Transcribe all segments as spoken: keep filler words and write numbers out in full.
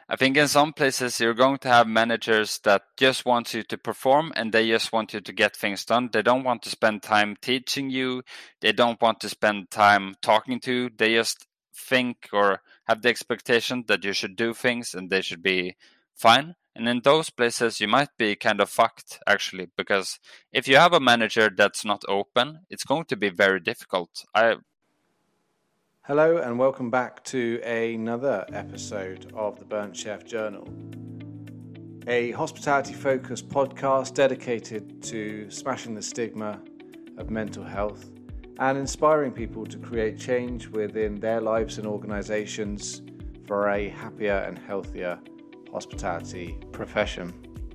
I think in some places you're going to have managers that just want you to perform and they just want you to get things done. They don't want to spend time teaching you. They don't want to spend time talking to you. They just think or have the expectation that you should do things and they should be fine. And in those places, you might be kind of fucked, actually, because if you have a manager that's not open, it's going to be very difficult. I Hello and welcome back to another episode of the Burnt Chef Journal, a hospitality-focused podcast dedicated to smashing the stigma of mental health and inspiring people to create change within their lives and organisations for a happier and healthier hospitality profession.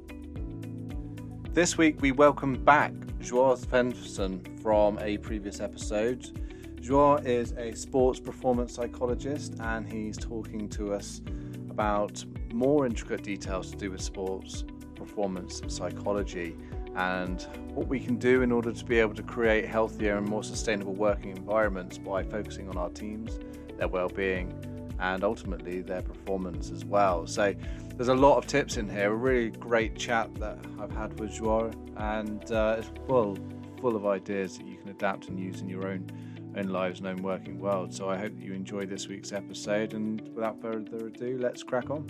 This week we welcome back Joao Svensson from a previous episode. Joao is a sports performance psychologist and he's talking to us about more intricate details to do with sports performance psychology and what we can do in order to be able to create healthier and more sustainable working environments by focusing on our teams, their well-being and ultimately their performance as well. So there's a lot of tips in here, a really great chat that I've had with Joao, and uh, it's full, full of ideas that you can adapt and use in your own own lives and own working world. So I hope that you enjoy this week's episode, and without further ado, let's crack on.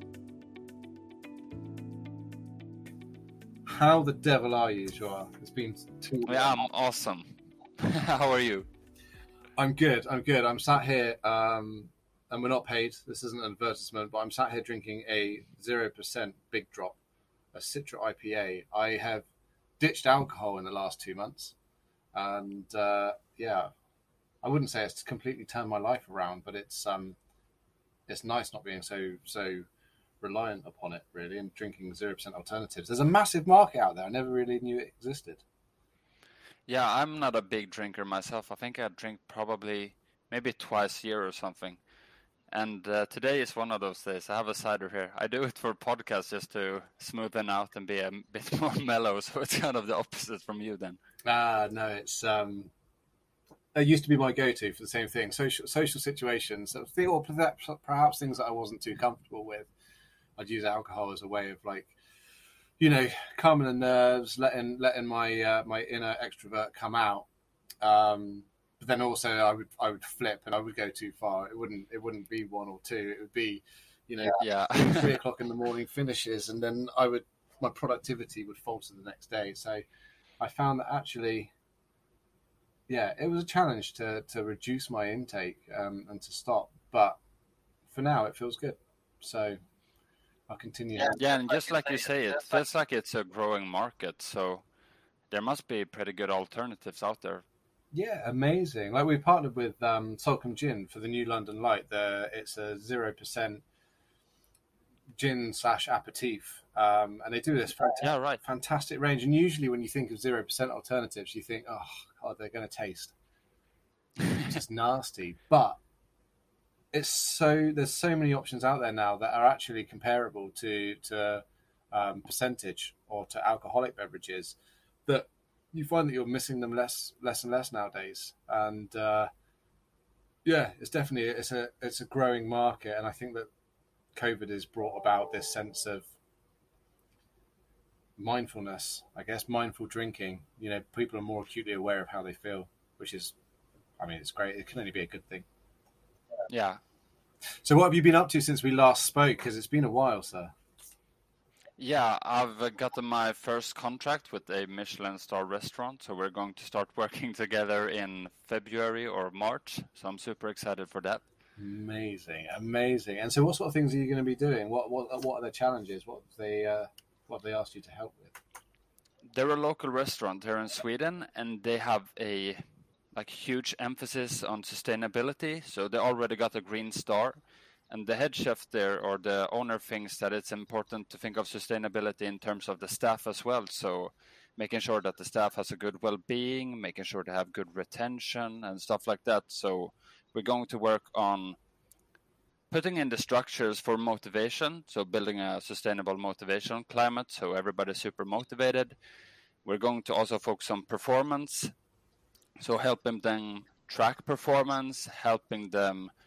How the devil are you, Joao? It's been too long. Yeah, I'm awesome. How are you? I'm good, I'm good. I'm sat here, um, and we're not paid. This isn't an advertisement, but I'm sat here drinking a zero percent Big Drop, a Citra I P A. I have ditched alcohol in the last two months. And, uh, yeah, I wouldn't say it's completely turned my life around, but it's um, it's nice not being so so reliant upon it, really, and drinking zero percent alternatives. There's a massive market out there. I never really knew it existed. Yeah, I'm not a big drinker myself. I think I drink probably maybe twice a year or something. And uh, today is one of those days. I have a cider here. I do it for podcasts just to smoothen out and be a bit more mellow. So it's kind of the opposite from you then. Ah, no, it's... Um... It used to be my go-to for the same thing, social social situations, or perhaps, perhaps things that I wasn't too comfortable with. I'd use alcohol as a way of, like, you know, calming the nerves, letting letting my uh, my inner extrovert come out. Um, but then also, I would I would flip and I would go too far. It wouldn't it wouldn't be one or two. It would be, you know, yeah. three o'clock in the morning finishes, and then I would my productivity would falter the next day. So I found that actually. Yeah, it was a challenge to, to reduce my intake um, and to stop. But for now, it feels good. So I'll continue. Yeah, yeah, and just like you say, it feels like it's a growing market. So there must be pretty good alternatives out there. Yeah, amazing. Like we partnered with um, Salcombe Gin for the new London Light. The, it's a zero percent gin slash aperitif. Um, and they do this fantastic, yeah, right. fantastic range. And usually when you think of zero percent alternatives, you think, oh, God, they're going to taste just nasty. But it's so there's so many options out there now that are actually comparable to, to um, percentage or to alcoholic beverages that you find that you're missing them less less and less nowadays. And uh, yeah, it's definitely it's a it's a growing market. And I think that COVID has brought about this sense of mindfulness, I guess, mindful drinking. You know, people are more acutely aware of how they feel, which is, I mean, it's great. It can only be a good thing. Yeah. So what have you been up to since we last spoke? Because it's been a while, sir. Yeah, I've gotten my first contract with a Michelin star restaurant. So we're going to start working together in February or March. So I'm super excited for that. Amazing, amazing. And so what sort of things are you going to be doing? What what what are the challenges? What have they, uh, what have they asked you to help with? They're a local restaurant here in Sweden, and they have a like huge emphasis on sustainability. So they already got a green star, and the head chef there or the owner thinks that it's important to think of sustainability in terms of the staff as well. So making sure that the staff has a good well-being, making sure they have good retention and stuff like that. So we're going to work on putting in the structures for motivation, so building a sustainable motivation climate, so everybody's super motivated. We're going to also focus on performance, so helping them track performance, helping them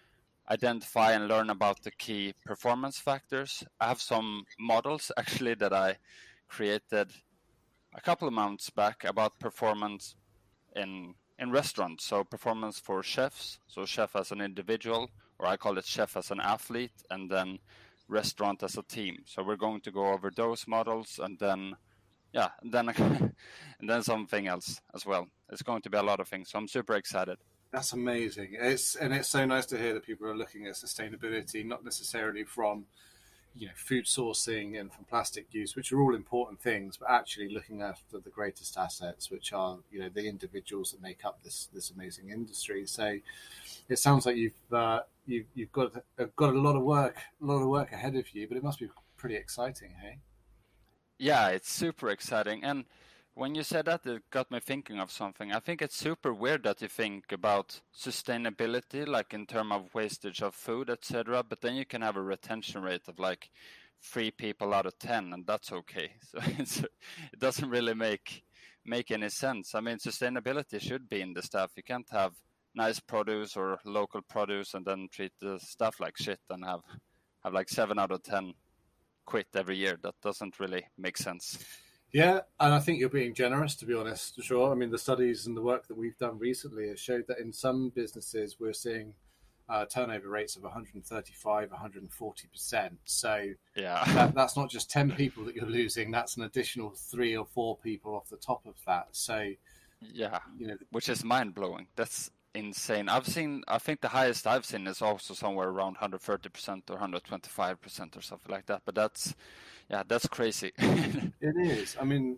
identify and learn about the key performance factors. I have some models actually that I created a couple of months back about performance in in restaurants. So performance for chefs, so chef as an individual, or I call it chef as an athlete, and then restaurant as a team. So we're going to go over those models, and then yeah, and then and then something else as well. It's going to be a lot of things. So I'm super excited. That's amazing. It's and it's so nice to hear that people are looking at sustainability, not necessarily from, you know, food sourcing and from plastic use, which are all important things, but actually looking after the greatest assets, which are, you know, the individuals that make up this this amazing industry. So it sounds like you've uh, you, you've got uh, got a lot of work, a lot of work ahead of you, but it must be pretty exciting, hey? Yeah, it's super exciting. And when you said that, it got me thinking of something. I think it's super weird that you think about sustainability, like in terms of wastage of food, et cetera. But then you can have a retention rate of like three people out of ten, and that's okay. So it's, it doesn't really make make any sense. I mean, sustainability should be in the stuff. You can't have nice produce or local produce and then treat the stuff like shit and have have like seven out of ten quit every year. That doesn't really make sense. Yeah, and I think you're being generous, to be honest, sure. I mean, the studies and the work that we've done recently has showed that in some businesses we're seeing uh, turnover rates of one hundred thirty-five, one hundred forty percent. So yeah, that, that's not just ten people that you're losing, that's an additional three or four people off the top of that. So, yeah, you know, which is mind-blowing. That's insane. I've seen, I think the highest I've seen is also somewhere around one hundred thirty percent or one hundred twenty-five percent or something like that. But that's, yeah, that's crazy. It is. I mean,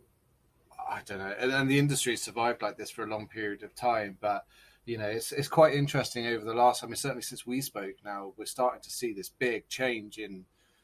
I don't know. And, and the industry has survived like this for a long period of time. But, you know, it's it's quite interesting over the last, I mean, certainly since we spoke now, we're starting to see this big change in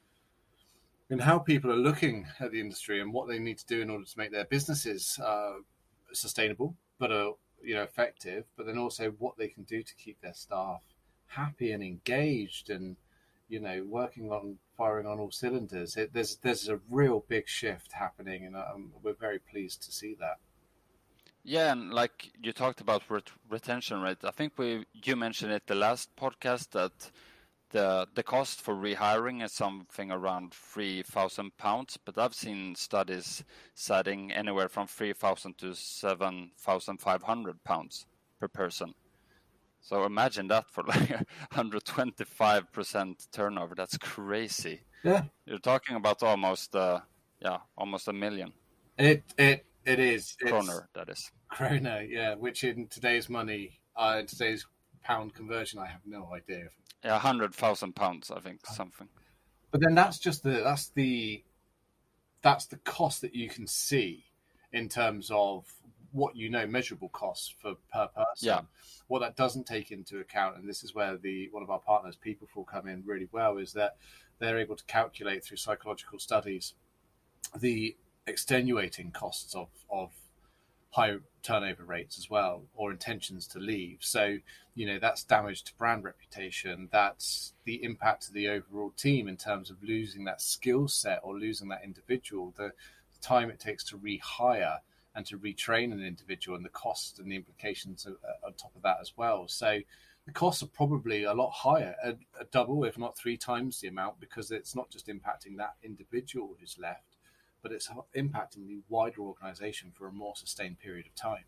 in how people are looking at the industry and what they need to do in order to make their businesses uh, sustainable, but uh, you know, effective, but then also what they can do to keep their staff happy and engaged and, you know, working on firing on all cylinders. It, there's there's a real big shift happening, and um, we're very pleased to see that. Yeah, and like you talked about ret- retention rate, I think we you mentioned it the last podcast that the the cost for rehiring is something around three thousand pounds, but I've seen studies citing anywhere from three thousand to seven thousand five hundred pounds per person. So imagine that for like one hundred twenty-five percent turnover. That's crazy. Yeah, you're talking about almost, uh, yeah, almost a million. It it it is kroner. That is kroner. Yeah, which in today's money, uh, in today's pound conversion, I have no idea. Yeah, one hundred thousand pounds, I think, something. But then that's just the that's the that's the cost that you can see in terms of what you know, measurable costs for per person. Yeah. What that doesn't take into account, and this is where the one of our partners, Peopleful, come in really well, is that they're able to calculate through psychological studies the extenuating costs of of high turnover rates as well, or intentions to leave. So, you know, that's damage to brand reputation. That's the impact to the overall team in terms of losing that skill set or losing that individual, the time it takes to rehire and to retrain an individual, and the cost and the implications of, uh, on top of that as well. So the costs are probably a lot higher, a, a double, if not three times the amount, because it's not just impacting that individual who's left, but it's impacting the wider organization for a more sustained period of time.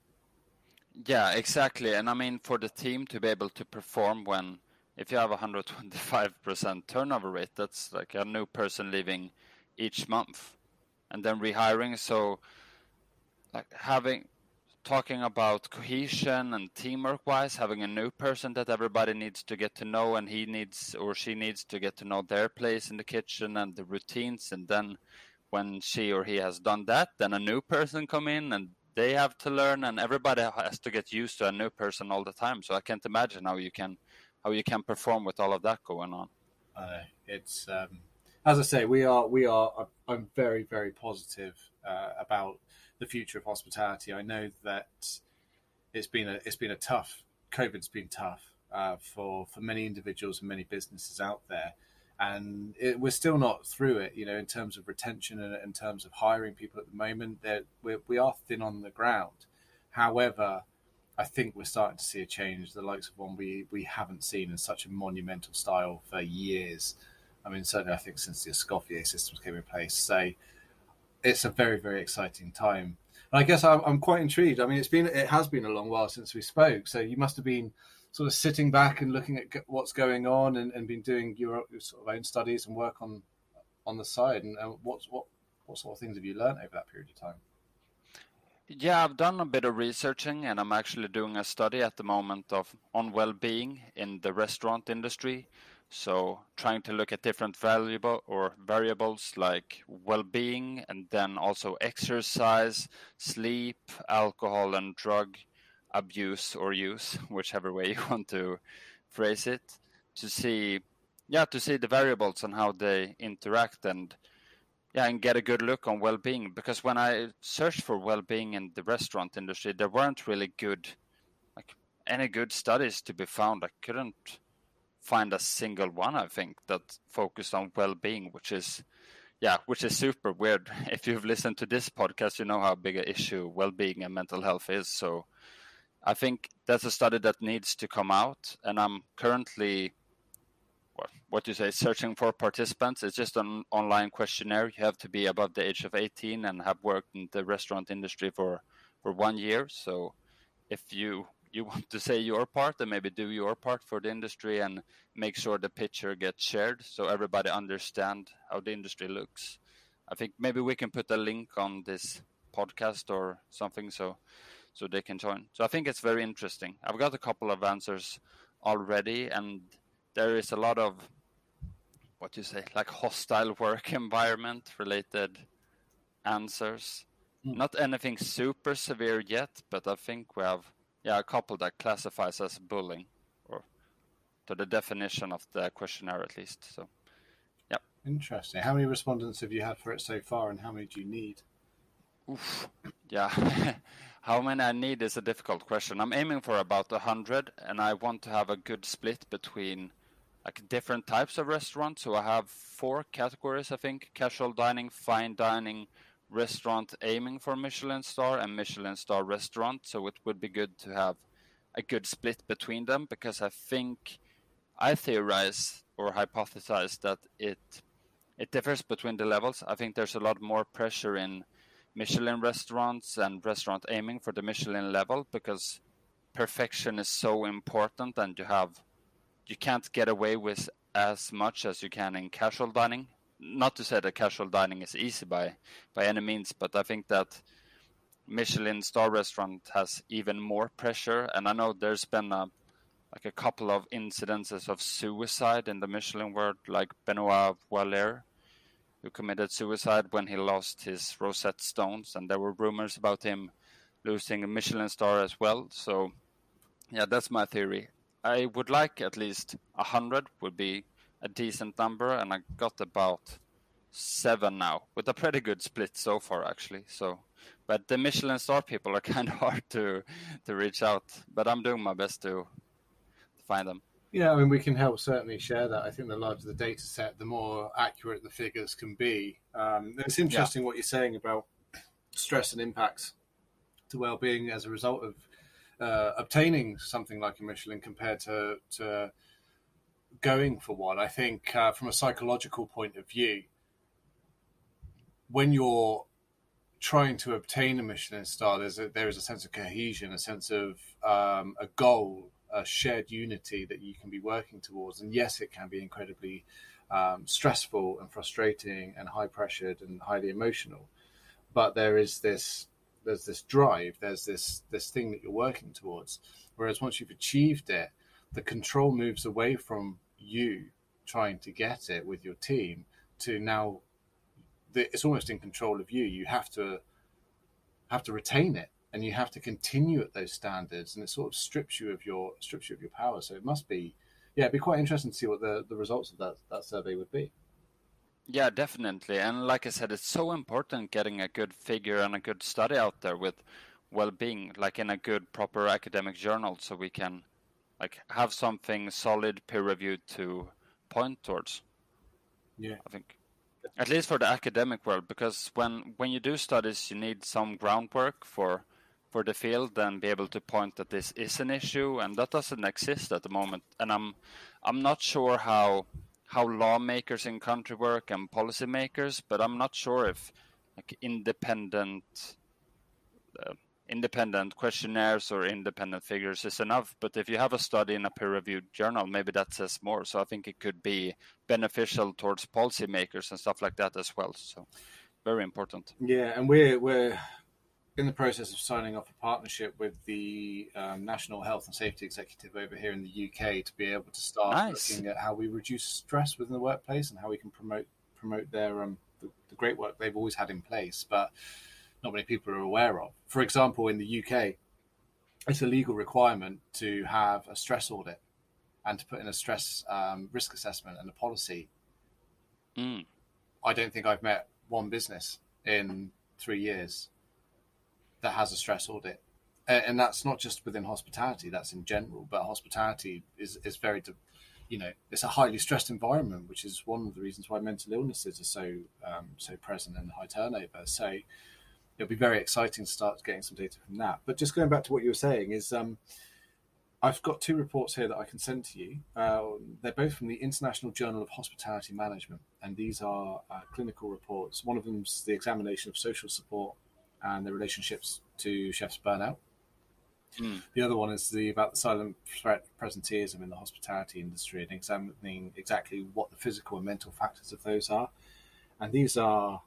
Yeah, exactly. And I mean, for the team to be able to perform when, if you have a one hundred twenty-five percent turnover rate, that's like a new person leaving each month and then rehiring. So like having, talking about cohesion and teamwork wise, having a new person that everybody needs to get to know, and he needs or she needs to get to know their place in the kitchen and the routines. And then when she or he has done that, then a new person come in and they have to learn, and everybody has to get used to a new person all the time. So I can't imagine how you can how you can perform with all of that going on. Uh, it's um, as I say, we are we are. I'm very very positive uh, about the future of hospitality. I know that it's been a it's been a tough. COVID's been tough uh, for for many individuals and many businesses out there. And it, we're still not through it, you know, in terms of retention and in terms of hiring people at the moment. That we we are thin on the ground. However, I think we're starting to see a change, the likes of one we, we haven't seen in such a monumental style for years. I mean, certainly I think since the Escoffier systems came in place. So it's a very, very exciting time. And I guess I'm, I'm quite intrigued. I mean, it's been it has been a long while since we spoke. So you must have been sort of sitting back and looking at what's going on and, and been doing your, your sort of own studies and work on on the side. And, and what's what what sort of things have you learned over that period of time? Yeah, I've done a bit of researching, and I'm actually doing a study at the moment of on well-being in the restaurant industry. So trying to look at different valuable or variables like well-being, and then also exercise, sleep, alcohol, and drug abuse or use, whichever way you want to phrase it, to see, yeah, to see the variables and how they interact, and yeah, and get a good look on well-being. Because when I searched for well-being in the restaurant industry, there weren't really good, like any good studies to be found. I couldn't find a single one, I think, that focused on well-being, which is, yeah, which is super weird. If you've listened to this podcast, you know how big an issue well-being and mental health is. So I think that's a study that needs to come out, and I'm currently, what, what do you say, searching for participants. It's just an online questionnaire. You have to be above the age of eighteen and have worked in the restaurant industry for, for one year. So if you you want to say your part, and maybe do your part for the industry and make sure the picture gets shared so everybody understand how the industry looks. I think maybe we can put a link on this podcast or something so so they can join. So I think it's very interesting. I've got a couple of answers already, and there is a lot of, what do you say, like hostile work environment related answers. Mm. Not anything super severe yet, but I think we have Yeah, a couple that classifies as bullying, or to the definition of the questionnaire at least. So, yeah. Interesting. How many respondents have you had for it so far, and how many do you need? Oof. Yeah. How many I need is a difficult question. I'm aiming for about a hundred, and I want to have a good split between like different types of restaurants. So I have four categories, I think: casual dining, fine dining, restaurant aiming for Michelin star, and Michelin star restaurant. So it would be good to have a good split between them, because I think I theorize or hypothesize that it it differs between the levels. I think there's a lot more pressure in Michelin restaurants and restaurant aiming for the Michelin level, because perfection is so important, and you have you can't get away with as much as you can in casual dining. Not to say that casual dining is easy by by any means, but I think that Michelin star restaurant has even more pressure. And I know there's been a, like a couple of incidences of suicide in the Michelin world, like Benoit Valère, who committed suicide when he lost his Rosette Stones, and there were rumors about him losing a Michelin star as well. So yeah, that's my theory. I would like at least a hundred would be a decent number, and I got about seven now, with a pretty good split so far, actually. So, but the Michelin star people are kind of hard to to reach out, but I'm doing my best to, to find them. Yeah, I mean, we can help certainly share that. I think the larger the data set, the more accurate the figures can be. Um, it's interesting yeah. what you're saying about stress and impacts to well-being as a result of uh, obtaining something like a Michelin compared to, to going for one. I think uh, from a psychological point of view, when you're trying to obtain a Michelin star, there's a, there is a sense of cohesion, a sense of um, a goal, a shared unity that you can be working towards. And yes, it can be incredibly um, stressful and frustrating and high pressured and highly emotional, but there is this there's this drive, there's this this thing that you're working towards. Whereas once you've achieved it, the control moves away from you trying to get it with your team to now the, it's almost in control of you. You have to have to retain it, and you have to continue at those standards, and it sort of strips you of your strips you of your power. So it must be, yeah, it'd be quite interesting to see what the, the results of that, that survey would be. Yeah, definitely. And like I said, it's so important getting a good figure and a good study out there with well-being, like in a good, proper academic journal, so we can like have something solid, peer-reviewed to point towards. Yeah, I think. At least for the academic world, because when, when you do studies, you need some groundwork for for the field and be able to point that this is an issue, and that doesn't exist at the moment. And I'm I'm not sure how how lawmakers in country work and policymakers, but I'm not sure if like independent uh, independent questionnaires or independent figures is enough. But if you have a study in a peer-reviewed journal, maybe that says more. So I think it could be beneficial towards policymakers and stuff like that as well. So very important. Yeah, and we're we're in the process of signing off a partnership with the um, National Health and Safety Executive over here in the U K to be able to start Nice. looking at how we reduce stress within the workplace and how we can promote promote their um, the, the great work they've always had in place, but not many people are aware of. For example, in the U K, it's a legal requirement to have a stress audit and to put in a stress um, risk assessment and a policy. Mm. I don't think I've met one business in three years that has a stress audit. And that's not just within hospitality, that's in general. But hospitality is, is very, you know, it's a highly stressed environment, which is one of the reasons why mental illnesses are so um, so present and high turnover. So it'll be very exciting to start getting some data from that. But just going back to what you were saying is um, I've got two reports here that I can send to you. Uh, they're both from the International Journal of Hospitality Management, and these are uh, clinical reports. One of them's the examination of social support and the relationships to chefs' burnout. Mm. The other one is the about the silent threat presenteeism in the hospitality industry and examining exactly what the physical and mental factors of those are. And these are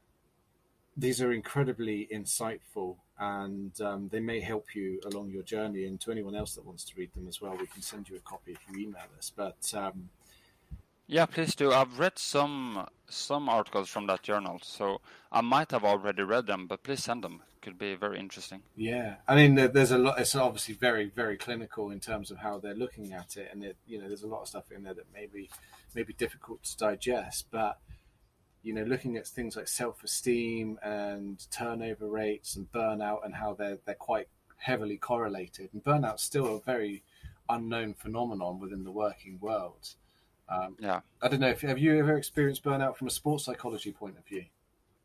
these are incredibly insightful, and um, they may help you along your journey. And to anyone else that wants to read them as well, we can send you a copy if you email us. But um, yeah, please do. I've read some some articles from that journal, so I might have already read them, but please send them. It could be very interesting. Yeah, I mean, there's a lot. It's obviously very, very clinical in terms of how they're looking at it, and it, you know, there's a lot of stuff in there that may be, may be difficult to digest. But you know, looking at things like self-esteem and turnover rates and burnout and how they're they're quite heavily correlated. And burnout's still a very unknown phenomenon within the working world. Um, yeah, I don't know if have you ever experienced burnout from a sports psychology point of view?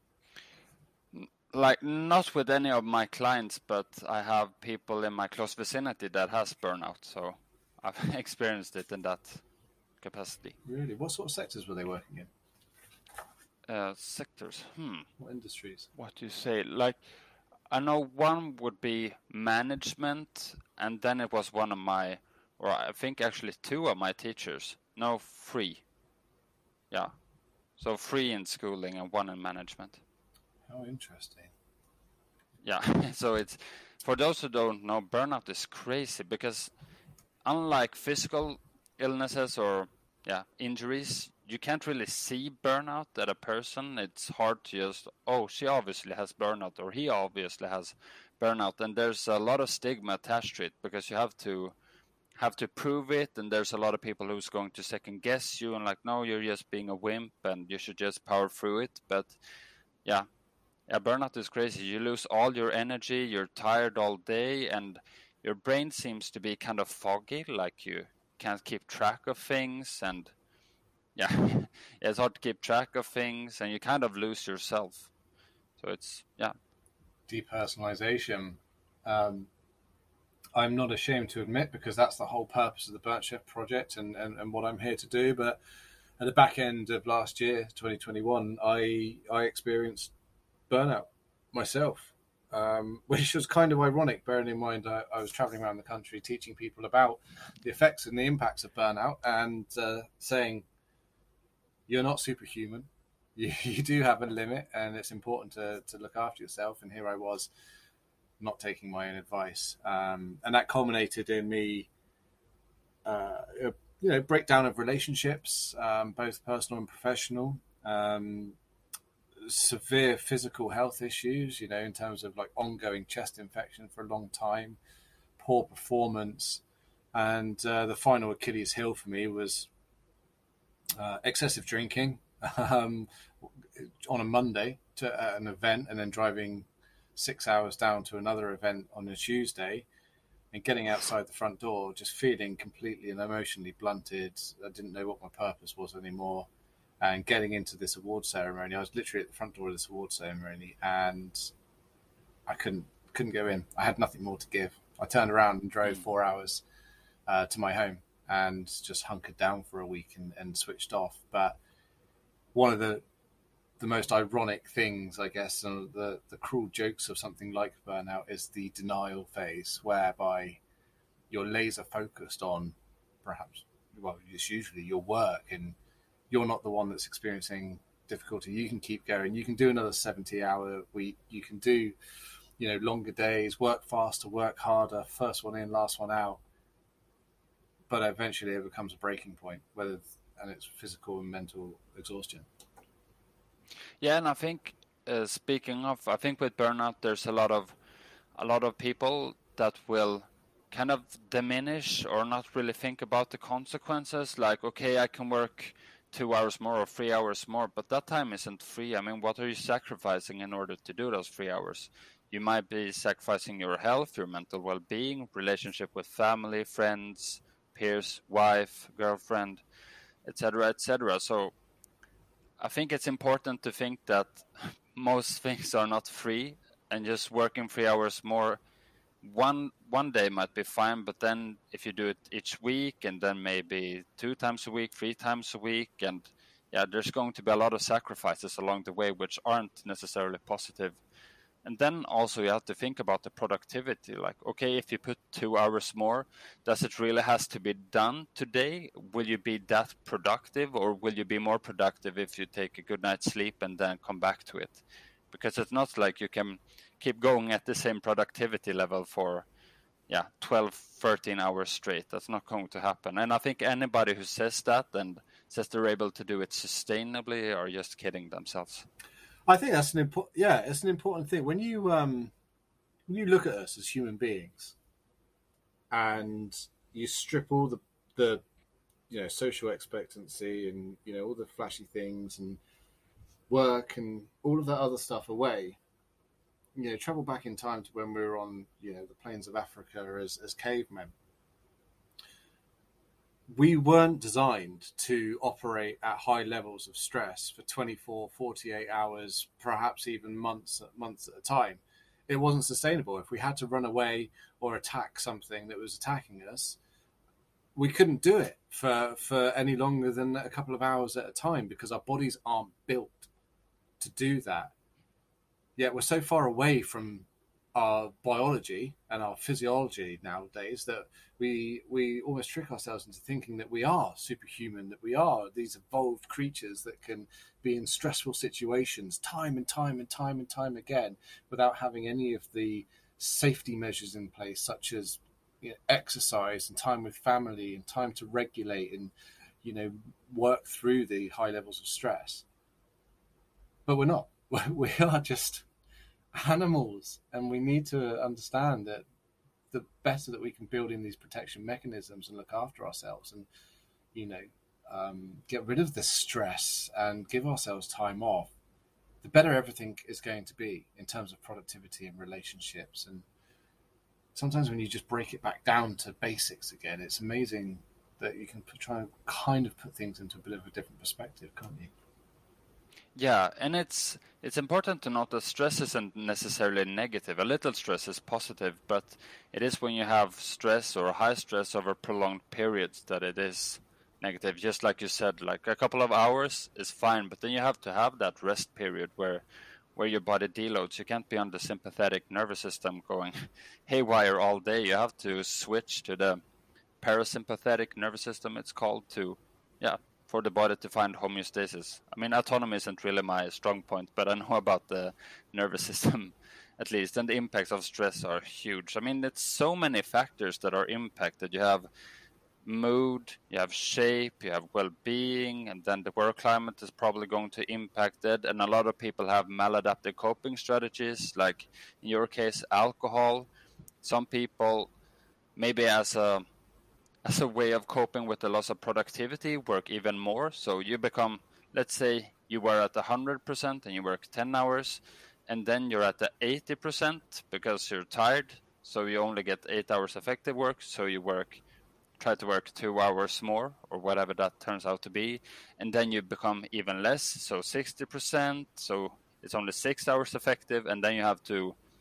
Like not with any of my clients, but I have people in my close vicinity that has burnout, so I've experienced it in that capacity. Really? What sort of sectors were they working in? Uh, sectors? Hmm. What industries? What do you say? Like, I know one would be management, and then it was one of my, or I think actually two of my teachers. No, three. Yeah. So three in schooling and one in management. How interesting. Yeah. So it's, for those who don't know, burnout is crazy because unlike physical illnesses or yeah injuries, you can't really see burnout at a person. It's hard to just, oh, she obviously has burnout or he obviously has burnout. And there's a lot of stigma attached to it because you have to have to prove it, and there's a lot of people who's going to second guess you and like, no, you're just being a wimp and you should just power through it. But yeah, yeah, burnout is crazy. You lose all your energy, you're tired all day, and your brain seems to be kind of foggy, like you can't keep track of things, and yeah, it's hard to keep track of things, and you kind of lose yourself. So it's, yeah. Depersonalization. Um, I'm not ashamed to admit, because that's the whole purpose of the Burnt Chef project and, and, and what I'm here to do. But at the back end of last year, twenty twenty-one, I I experienced burnout myself, um, which was kind of ironic, bearing in mind I, I was traveling around the country teaching people about the effects and the impacts of burnout and uh, saying, you're not superhuman. You, you do have a limit, and it's important to, to look after yourself. And here I was, not taking my own advice, um, and that culminated in me, uh, a, you know, breakdown of relationships, um, both personal and professional, um, severe physical health issues, you know, in terms of like ongoing chest infection for a long time, poor performance, and uh, the final Achilles heel for me was uh, excessive drinking um, on a Monday to uh, an event, and then driving six hours down to another event on a Tuesday, and getting outside the front door, just feeling completely and emotionally blunted. I didn't know what my purpose was anymore. And getting into this award ceremony, I was literally at the front door of this award ceremony, and I couldn't couldn't go in. I had nothing more to give. I turned around and drove Mm. four hours uh, to my home and just hunkered down for a week and, and switched off. But one of the the most ironic things, I guess, and the, the cruel jokes of something like burnout is the denial phase, whereby you're laser focused on perhaps, well, it's usually your work, and you're not the one that's experiencing difficulty. You can keep going. You can do another seventy hour week. You can do, you know, longer days, work faster, work harder, first one in, last one out. But eventually it becomes a breaking point, whether, and it's physical and mental exhaustion. Yeah, and I think uh, speaking of, I think with burnout, there's a lot of a lot of people that will kind of diminish or not really think about the consequences. Like, okay, I can work two hours more or three hours more, but that time isn't free. I mean, what are you sacrificing in order to do those three hours? You might be sacrificing your health, your mental well-being, relationship with family, friends, peers, wife, girlfriend, et cetera, et cetera. So I think it's important to think that most things are not free, and just working three hours more one one day might be fine, but then if you do it each week and then maybe two times a week, three times a week, and yeah, there's going to be a lot of sacrifices along the way which aren't necessarily positive. And then also you have to think about the productivity. Like, okay, if you put two hours more, does it really has to be done today? Will you be that productive, or will you be more productive if you take a good night's sleep and then come back to it? Because it's not like you can keep going at the same productivity level for, yeah, twelve, thirteen hours straight. That's not going to happen. And I think anybody who says that and says they're able to do it sustainably are just kidding themselves. I think that's an important, yeah, it's an important thing. When you um, when you look at us as human beings, and you strip all the the you know social expectancy and you know all the flashy things and work and all of that other stuff away, you know, travel back in time to when we were on you know the plains of Africa as as cavemen. We weren't designed to operate at high levels of stress for twenty-four, forty-eight hours, perhaps even months, months at a time. It wasn't sustainable. If we had to run away or attack something that was attacking us, we couldn't do it for, for any longer than a couple of hours at a time, because our bodies aren't built to do that. Yet we're so far away from our biology and our physiology nowadays that we we almost trick ourselves into thinking that we are superhuman, that we are these evolved creatures that can be in stressful situations time and time and time and time again without having any of the safety measures in place, such as you know, exercise and time with family and time to regulate and you know work through the high levels of stress. But we're not. We are just animals, and we need to understand that the better that we can build in these protection mechanisms and look after ourselves and you know um, get rid of the stress and give ourselves time off, the better everything is going to be in terms of productivity and relationships. And sometimes when you just break it back down to basics again, it's amazing that you can put, try and kind of put things into a bit of a different perspective, can't you? Yeah, and it's it's important to note that stress isn't necessarily negative. A little stress is positive, but it is when you have stress or high stress over prolonged periods that it is negative. Just like you said, like a couple of hours is fine, but then you have to have that rest period where where your body deloads. You can't be on the sympathetic nervous system going haywire all day. You have to switch to the parasympathetic nervous system, it's called, to yeah. for the body to find homeostasis. I mean, autonomy isn't really my strong point, but I know about the nervous system at least, and the impacts of stress are huge. I mean, it's so many factors that are impacted. You have mood, you have shape, you have well-being, and then the work climate is probably going to impact it. And a lot of people have maladaptive coping strategies, like in your case, alcohol. Some people, maybe as a as a way of coping with the loss of productivity, work even more. So you become, let's say you were at one hundred percent and you work ten hours, and then you're at the eighty percent because you're tired. So you only get eight hours effective work. So you work, try to work two hours more or whatever that turns out to be. And then you become even less. So sixty percent. So it's only six hours effective. And then you have to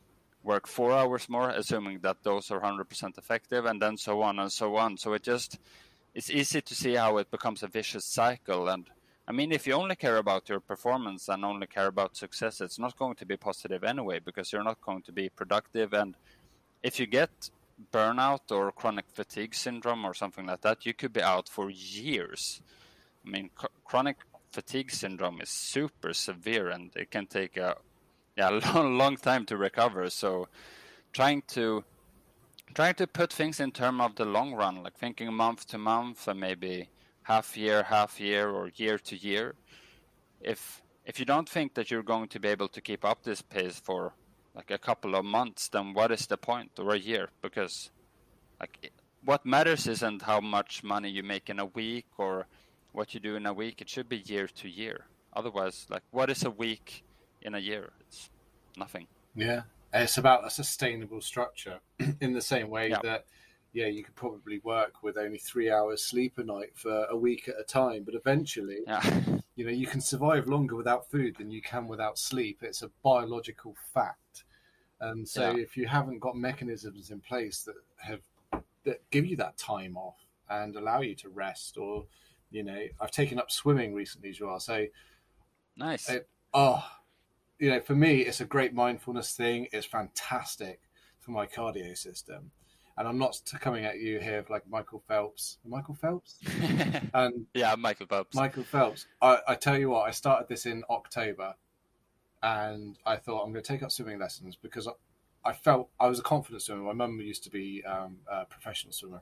work four hours more, assuming that those are one hundred percent effective, and then so on and so on. So it just, it's easy to see how it becomes a vicious cycle. And I mean, if you only care about your performance and only care about success, it's not going to be positive anyway, because you're not going to be productive. And if you get burnout or chronic fatigue syndrome or something like that, you could be out for years. I mean, c- chronic fatigue syndrome is super severe, and it can take a yeah long, long time to recover. So trying to trying to put things in terms of the long run, like thinking month to month and maybe half year, half year, or year to year. If if you don't think that you're going to be able to keep up this pace for like a couple of months, then what is the point, or a year? Because like what matters isn't how much money you make in a week or what you do in a week. It should be year to year. Otherwise, like, what is a week in a year? It's nothing. Yeah, it's about a sustainable structure in the same way Yeah. that, yeah, you could probably work with only three hours sleep a night for a week at a time, but eventually, Yeah. you know, you can survive longer without food than you can without sleep. It's a biological fact. And so Yeah. if you haven't got mechanisms in place that have that give you that time off and allow you to rest, or, you know, I've taken up swimming recently as well. So Nice. it, oh, you know, for me, it's a great mindfulness thing. It's fantastic for my cardio system. And I'm not coming at you here like Michael Phelps. Michael Phelps? And yeah, Michael Phelps. Michael Phelps. I, I tell you what, I started this in October, and I thought I'm going to take up swimming lessons because I, I felt I was a confident swimmer. My mum used to be um, a professional swimmer.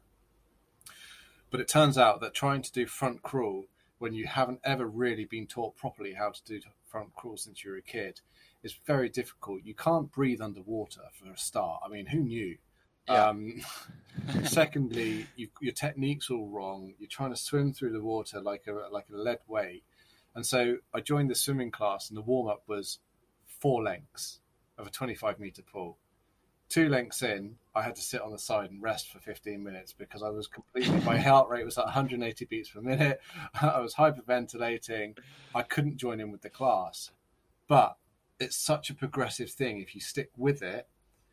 But it turns out that trying to do front crawl when you haven't ever really been taught properly how to do front crawl since you were a kid is very difficult. You can't breathe underwater for a start. I mean, who knew? Yeah. Um, secondly, you, your technique's all wrong. You're trying to swim through the water like a like a lead weight. And so I joined the swimming class, and the warm-up was four lengths of a twenty-five meter pool. Two lengths in, I had to sit on the side and rest for fifteen minutes because I was completely, my heart rate was at one hundred eighty beats per minute. I was hyperventilating. I couldn't join in with the class. But it's such a progressive thing. If you stick with it,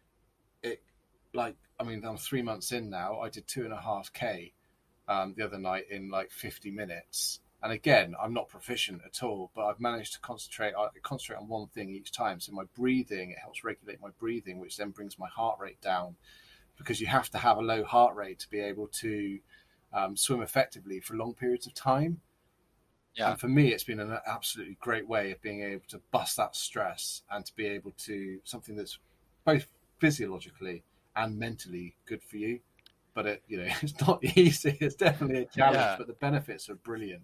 it like, I mean, I'm three months in now. I did two and a half K um, the other night in like fifty minutes. And again, I'm not proficient at all, but I've managed to concentrate I concentrate on one thing each time. So my breathing, it helps regulate my breathing, which then brings my heart rate down, because you have to have a low heart rate to be able to um, swim effectively for long periods of time. Yeah. And for me, it's been an absolutely great way of being able to bust that stress and to be able to something that's both physiologically and mentally good for you. But it, you know, it's not easy. It's definitely a challenge, Yeah. but the benefits are brilliant.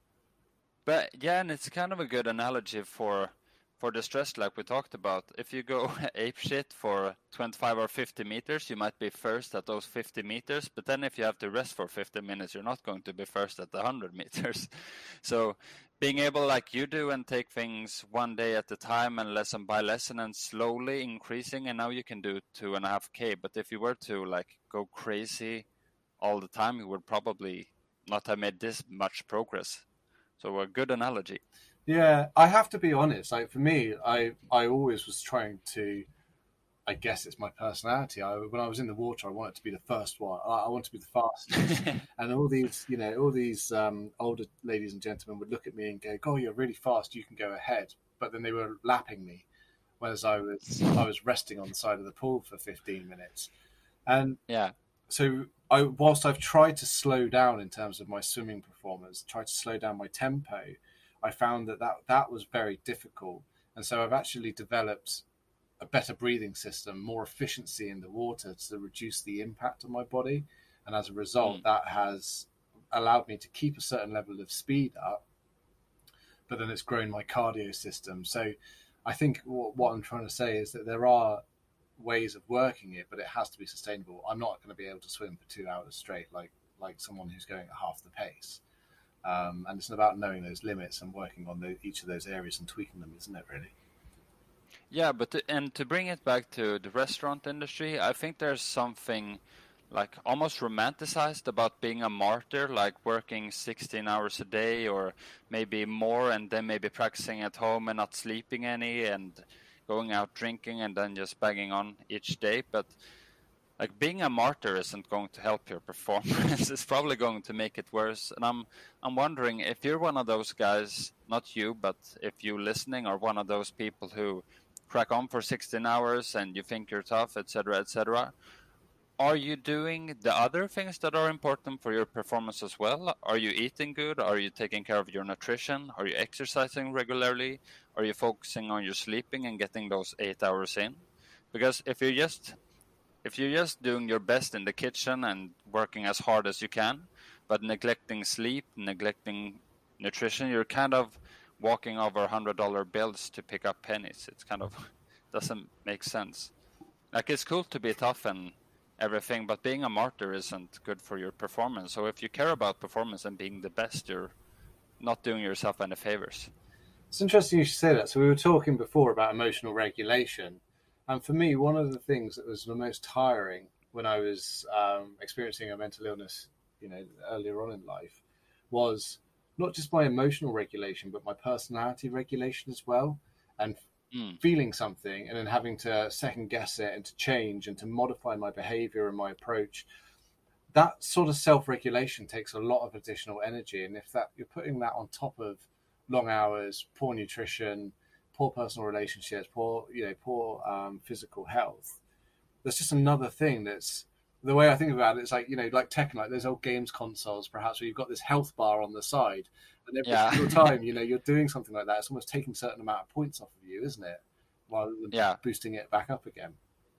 But yeah, and it's kind of a good analogy for for the stress, like we talked about. If you go ape shit for twenty-five or fifty meters, you might be first at those fifty meters. But then if you have to rest for fifty minutes, you're not going to be first at the one hundred meters. So being able, like you do, and take things one day at a time and lesson by lesson and slowly increasing, and now you can do two and a half K. But if you were to like go crazy all the time, you would probably not have made this much progress. So a good analogy. Yeah, I have to be honest. Like for me, I I always was trying to. I guess it's my personality. I, when I was in the water, I wanted to be the first one. I, I wanted to be the fastest. And all these, you know, all these um, older ladies and gentlemen would look at me and go, "Oh, you're really fast. You can go ahead." But then they were lapping me, whereas I was I was resting on the side of the pool for fifteen minutes. And Yeah. so I, whilst I've tried to slow down in terms of my swimming performance, tried to slow down my tempo, I found that that, that was very difficult. And so I've actually developed a better breathing system, more efficiency in the water to reduce the impact on my body. And as a result, mm. that has allowed me to keep a certain level of speed up, but then it's grown my cardio system. So I think what, what I'm trying to say is that there are ways of working it, but it has to be sustainable. I'm not going to be able to swim for two hours straight like like someone who's going at half the pace. Um, and it's about knowing those limits and working on the, each of those areas and tweaking them, isn't it, really? Yeah, but to, and to bring it back to the restaurant industry, I think there's something like almost romanticized about being a martyr, like working sixteen hours a day or maybe more, and then maybe practicing at home and not sleeping any, and going out drinking and then just bagging on each day. But like being a martyr isn't going to help your performance. It's probably going to make it worse. And I'm I'm wondering if you're one of those guys, not you, but if you listening are one of those people who crack on for sixteen hours and you think you're tough, et cetera, et cetera. Are you doing the other things that are important for your performance as well? Are you eating good? Are you taking care of your nutrition? Are you exercising regularly? Are you focusing on your sleeping and getting those eight hours in? Because if you're just if you're just doing your best in the kitchen and working as hard as you can, but neglecting sleep, neglecting nutrition, you're kind of walking over one hundred dollar bills to pick up pennies. It's kind of doesn't make sense. Like, it's cool to be tough and everything, but being a martyr isn't good for your performance. So if you care about performance and being the best, you're not doing yourself any favors. It's interesting you should say that. So we were talking before about emotional regulation. And for me, one of the things that was the most tiring when I was um, experiencing a mental illness, you know, earlier on in life, was not just my emotional regulation, but my personality regulation as well. And mm. feeling something and then having to second guess it and to change and to modify my behavior and my approach. That sort of self-regulation takes a lot of additional energy. And if that you're putting that on top of long hours, poor nutrition, poor personal relationships, poor, you know, poor um, physical health, there's just another thing that's, the way I think about it, it's like, you know, like Tekken, like those old games consoles, perhaps, where you've got this health bar on the side, and every yeah. single time, you know, you're doing something like that, it's almost taking a certain amount of points off of you, isn't it? Rather than yeah. boosting it back up again.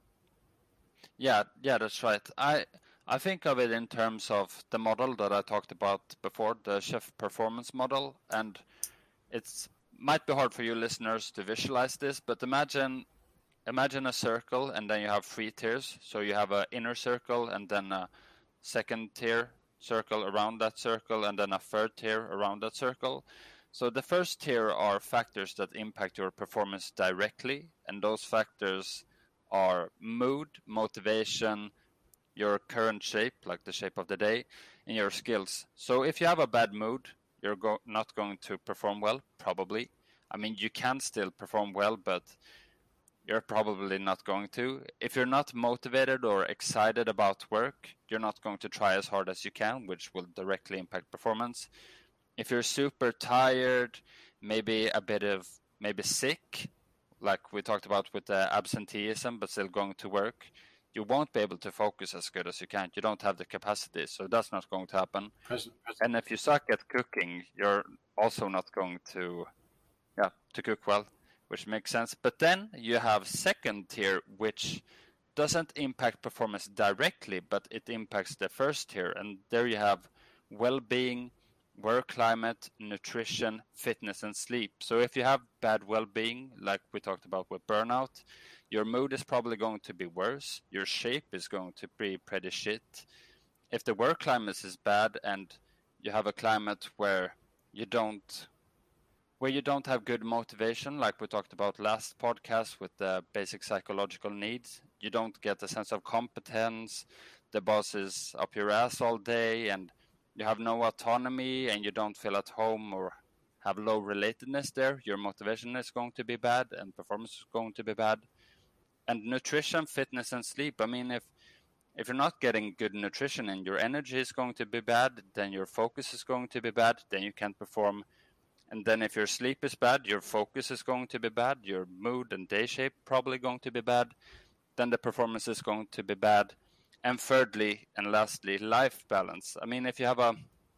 Yeah, yeah, that's right. I I think of it in terms of the model that I talked about before, the chef performance model, and it's might be hard for you listeners to visualize this, but imagine imagine a circle, and then you have three tiers. So you have an inner circle, and then a second tier circle around that circle, and then a third tier around that circle. So the first tier are factors that impact your performance directly, and those factors are mood, motivation, your current shape, like the shape of the day, and your skills. So if you have a bad mood, you're go- not going to perform well, probably. I mean, you can still perform well, but you're probably not going to. If you're not motivated or excited about work, you're not going to try as hard as you can, which will directly impact performance. If you're super tired, maybe a bit of, maybe sick, like we talked about with the absenteeism, but still going to work, you won't be able to focus as good as you can. You don't have the capacity, so that's not going to happen. Present, present. And if you suck at cooking, you're also not going to, yeah, to cook well, which makes sense. But then you have second tier, which doesn't impact performance directly, but it impacts the first tier. And there you have well-being, work climate, nutrition, fitness, and sleep. So if you have bad well-being, like we talked about with burnout, your mood is probably going to be worse. Your shape is going to be pretty shit. If the work climate is bad and you have a climate where you don't where you don't have good motivation, like we talked about last podcast with the basic psychological needs, you don't get a sense of competence, the boss is up your ass all day, and you have no autonomy, and you don't feel at home or have low relatedness there, your motivation is going to be bad and performance is going to be bad. And nutrition, fitness, and sleep, I mean, if if you're not getting good nutrition and your energy is going to be bad, then your focus is going to be bad, then you can't perform. And then if your sleep is bad, your focus is going to be bad, your mood and day shape probably going to be bad, then the performance is going to be bad. And thirdly and lastly, life balance. I mean, if you have a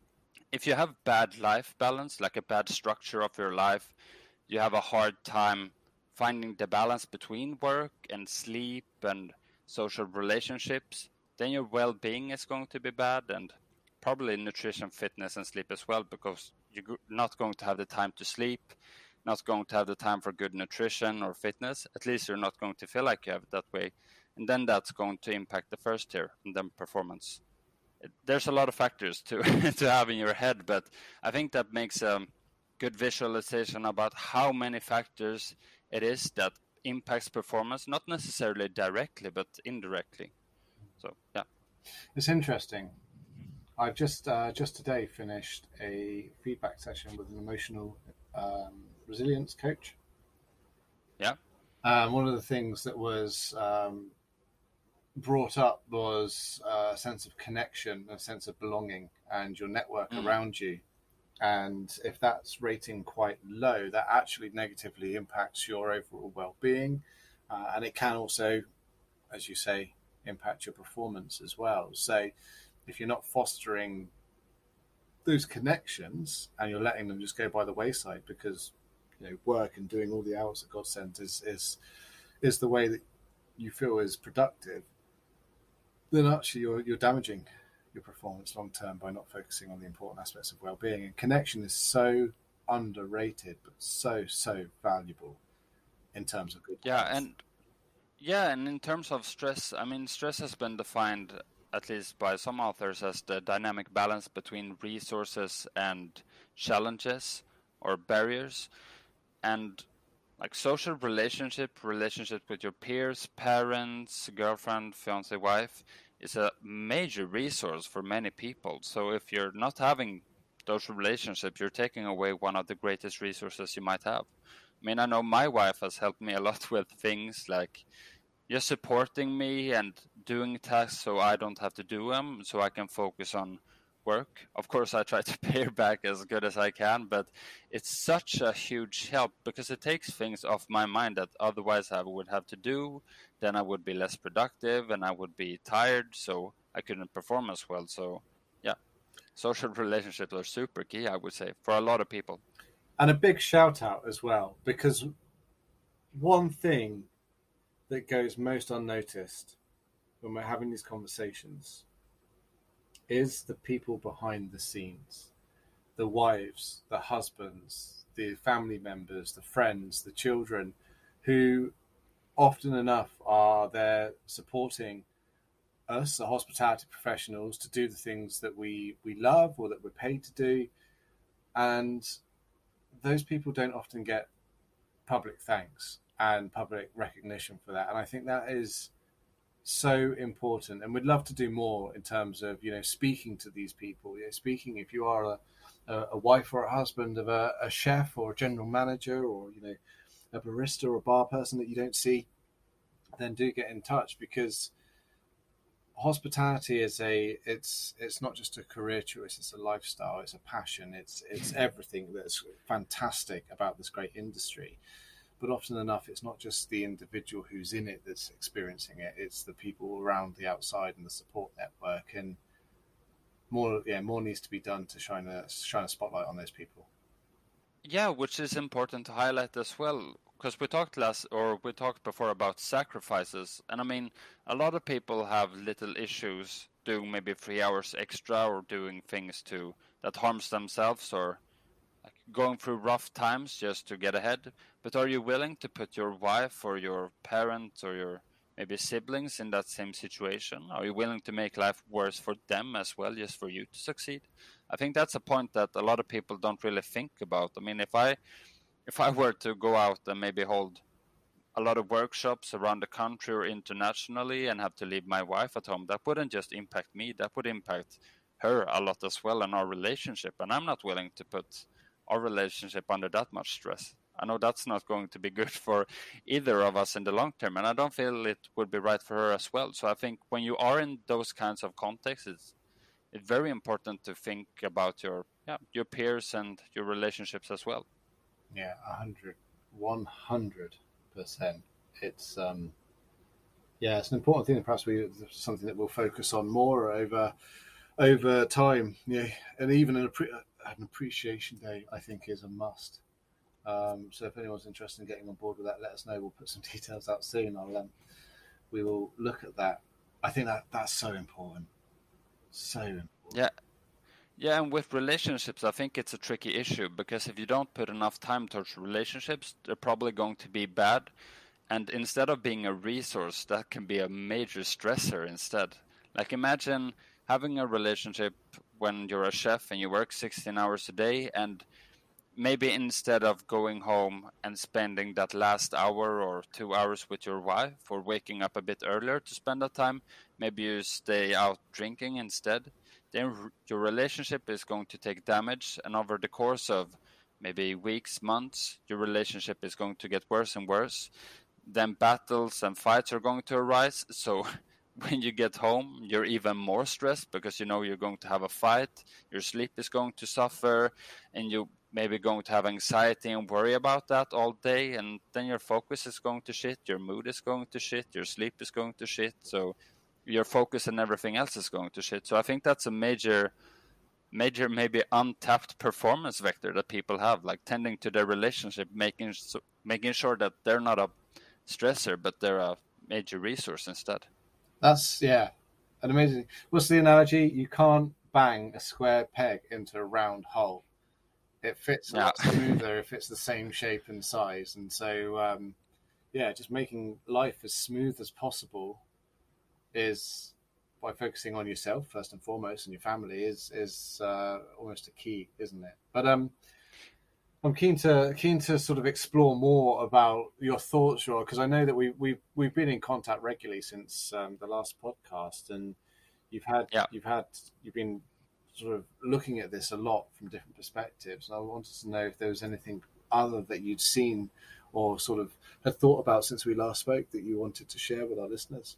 if you have bad life balance, like a bad structure of your life, you have a hard time finding the balance between work and sleep and social relationships, then your well-being is going to be bad, and probably nutrition, fitness, and sleep as well, because you're not going to have the time to sleep, not going to have the time for good nutrition or fitness. At least you're not going to feel like you have it that way. And then that's going to impact the first tier and then performance. It, there's a lot of factors to to have in your head, but I think that makes a good visualization about how many factors it is that impacts performance, not necessarily directly, but indirectly. So, yeah. It's interesting. I've just uh, just today finished a feedback session with an emotional um, resilience coach. Yeah. Um, one of the things that was um, brought up was a sense of connection, a sense of belonging, and your network Mm. around you. And if that's rating quite low, that actually negatively impacts your overall well-being, uh, and it can also, as you say, impact your performance as well. So if you're not fostering those connections and you're letting them just go by the wayside because you know work and doing all the hours that God sent is is is the way that you feel is productive, then actually you're you're damaging your performance long term by not focusing on the important aspects of well-being. And connection is so underrated, but so so valuable in terms of good Yeah, health. and yeah, and in terms of stress, I mean, stress has been defined, at least by some authors, as the dynamic balance between resources and challenges or barriers. And like social relationship, relationship with your peers, parents, girlfriend, fiance, wife, is a major resource for many people. So if you're not having those relationships, you're taking away one of the greatest resources you might have. I mean, I know my wife has helped me a lot with things like just supporting me and doing tasks so I don't have to do them, so I can focus on work. Of course, I try to pay her back as good as I can, but it's such a huge help because it takes things off my mind that otherwise I would have to do. Then I would be less productive and I would be tired, so I couldn't perform as well. So, yeah, social relationships are super key, I would say, for a lot of people. And a big shout out as well, because one thing that goes most unnoticed when we're having these conversations is the people behind the scenes, the wives, the husbands, the family members, the friends, the children, who often enough are there supporting us, the hospitality professionals, to do the things that we, we love or that we're paid to do. And those people don't often get public thanks and public recognition for that. And I think that is so important. And we'd love to do more in terms of, you know, speaking to these people. You know, speaking, if you are a, a, a wife or a husband of a, a chef or a general manager or, you know, a barista or a bar person that you don't see, then do get in touch, because hospitality is a it's it's not just a career choice, it's a lifestyle, it's a passion, it's it's everything that's fantastic about this great industry. But often enough it's not just the individual who's in it that's experiencing it, it's the people around the outside and the support network. And more yeah more needs to be done to shine a shine a spotlight on those people. Yeah, which is important to highlight as well, because we talked last, or we talked before about sacrifices, and I mean, a lot of people have little issues doing maybe three hours extra or doing things to that harms themselves or like going through rough times just to get ahead. But are you willing to put your wife or your parent or your maybe siblings in that same situation? Are you willing to make life worse for them as well, just for you to succeed? I think that's a point that a lot of people don't really think about. I mean, if I if I were to go out and maybe hold a lot of workshops around the country or internationally and have to leave my wife at home, that wouldn't just impact me, that would impact her a lot as well and our relationship. And I'm not willing to put our relationship under that much stress. I know that's not going to be good for either of us in the long term, and I don't feel it would be right for her as well. So I think when you are in those kinds of contexts, it's it's very important to think about your yeah your peers and your relationships as well. Yeah, a hundred, one hundred percent. It's um, yeah, it's an important thing. That perhaps we something that we'll focus on more over over time. Yeah, and even an, an appreciation day, I think, is a must. Um, so if anyone's interested in getting on board with that, let us know. We'll put some details out soon. I'll um, we will look at that. I think that that's so important. So important. Yeah. Yeah, and with relationships, I think it's a tricky issue because if you don't put enough time towards relationships, they're probably going to be bad. And instead of being a resource, that can be a major stressor instead. Like imagine having a relationship when you're a chef and you work sixteen hours a day, and maybe instead of going home and spending that last hour or two hours with your wife or waking up a bit earlier to spend that time, maybe you stay out drinking instead. Then your relationship is going to take damage, and over the course of maybe weeks, months, your relationship is going to get worse and worse. then battles and fights are going to arise. So when you get home, you're even more stressed because you know you're going to have a fight, your sleep is going to suffer, and you maybe going to have anxiety and worry about that all day, and then your focus is going to shit, your mood is going to shit, your sleep is going to shit, so your focus and everything else is going to shit. So I think that's a major, major, maybe untapped performance vector that people have, like tending to their relationship, making making sure that they're not a stressor, but they're a major resource instead. That's, yeah, an amazing. What's the analogy? You can't bang a square peg into a round hole. It fits a Yeah. lot smoother if it's the same shape and size. And so, um, yeah, just making life as smooth as possible is, by focusing on yourself first and foremost and your family, is is uh, almost a key, isn't it? But um, I'm keen to keen to sort of explore more about your thoughts, Joel, because I know that we we've we've been in contact regularly since um, the last podcast, and you've had Yeah. you've had you've been sort of looking at this a lot from different perspectives. And I wanted to know if there was anything other that you'd seen or sort of had thought about since we last spoke that you wanted to share with our listeners.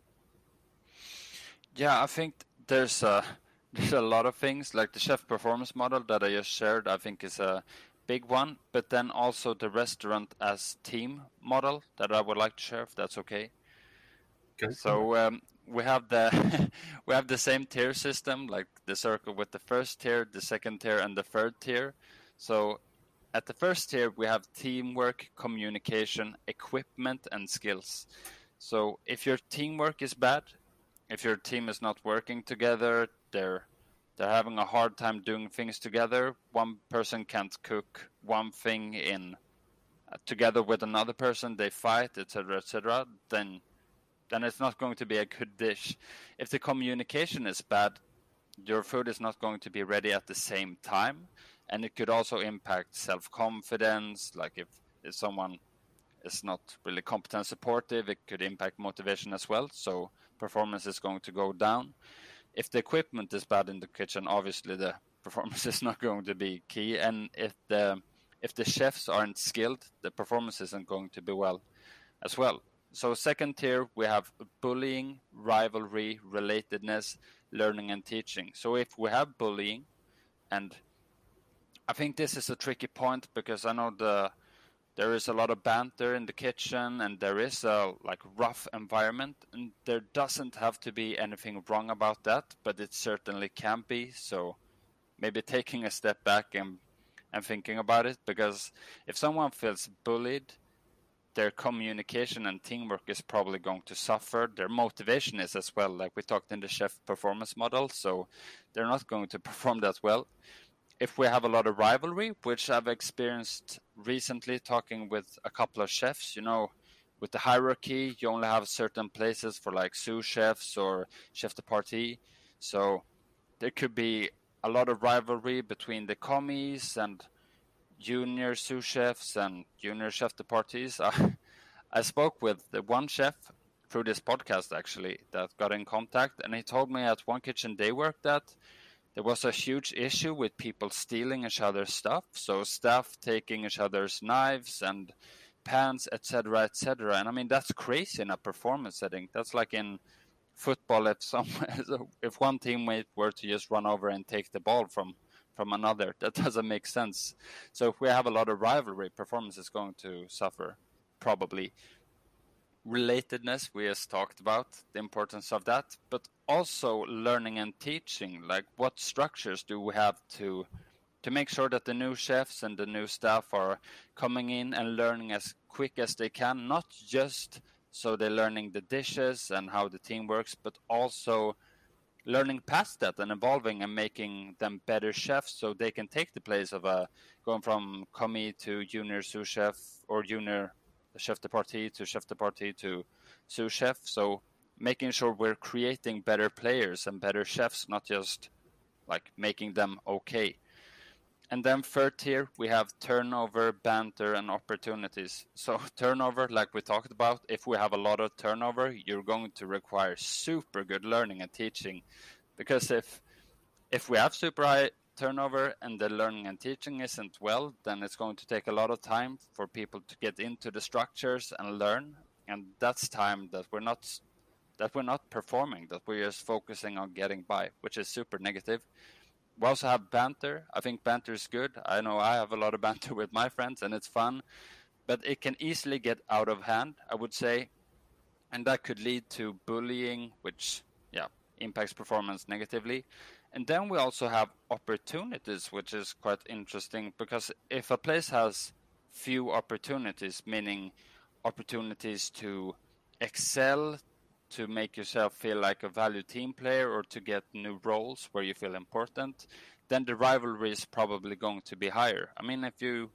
Yeah, I think there's a, there's a lot of things, like the chef performance model that I just shared, I think is a big one, but then also the restaurant as team model that I would like to share, if that's okay. Okay. So um, we have the we have the same tier system, like the circle with the first tier, the second tier, and the third tier. So at the first tier, we have teamwork, communication, equipment, and skills. So if your teamwork is bad, if your team is not working together, they're they're having a hard time doing things together, one person can't cook one thing in uh, together with another person, they fight, et cetera, et cetera, then then it's not going to be a good dish. If the communication is bad, your food is not going to be ready at the same time, and it could also impact self-confidence. Like if, if someone is not really competent, supportive, it could impact motivation as well. So performance is going to go down. If the equipment is bad in the kitchen, obviously the performance is not going to be key. And if the if the chefs aren't skilled, the performance isn't going to be well as well. So second tier, we have bullying, rivalry, relatedness, learning and teaching. So if we have bullying, and I think this is a tricky point because I know the there is a lot of banter in the kitchen and there is a like rough environment, and there doesn't have to be anything wrong about that, but it certainly can be. So maybe taking a step back and and thinking about it, because if someone feels bullied, their communication and teamwork is probably going to suffer. Their motivation is as well, like we talked in the chef performance model, so they're not going to perform that well. If we have a lot of rivalry, which I've experienced recently talking with a couple of chefs, you know, with the hierarchy, you only have certain places for like sous chefs or chef de partie. So there could be a lot of rivalry between the commis and junior sous chefs and junior chef de parties. I, I spoke with the one chef through this podcast actually that got in contact, and he told me at one kitchen they worked at, there was a huge issue with people stealing each other's stuff. So staff taking each other's knives and pans, et cetera, et cetera. And I mean, that's crazy in a performance setting. That's like in football, if some, if one teammate were to just run over and take the ball from from another, that doesn't make sense. So if we have a lot of rivalry, performance is going to suffer, probably. Relatedness, we just talked about the importance of that, but also learning and teaching, like what structures do we have to to make sure that the new chefs and the new staff are coming in and learning as quick as they can, not just so they're learning the dishes and how the team works, but also learning past that and evolving and making them better chefs so they can take the place of a going from commis to junior sous chef or junior chef de partie to chef de partie to sous chef. So making sure we're creating better players and better chefs, not just like making them okay. And then third tier, we have turnover, banter, and opportunities. So turnover, like we talked about, if we have a lot of turnover, you're going to require super good learning and teaching. Because if if we have super high turnover and the learning and teaching isn't well, then it's going to take a lot of time for people to get into the structures and learn. And that's time that we're not that we're not performing, that we're just focusing on getting by, which is super negative. We also have banter. I think banter is good. I know I have a lot of banter with my friends and it's fun, but it can easily get out of hand, I would say. And that could lead to bullying, which, yeah, impacts performance negatively. And then we also have opportunities, which is quite interesting, because if a place has few opportunities, meaning opportunities to excel, to make yourself feel like a valued team player, or to get new roles where you feel important, then the rivalry is probably going to be higher. I mean, if you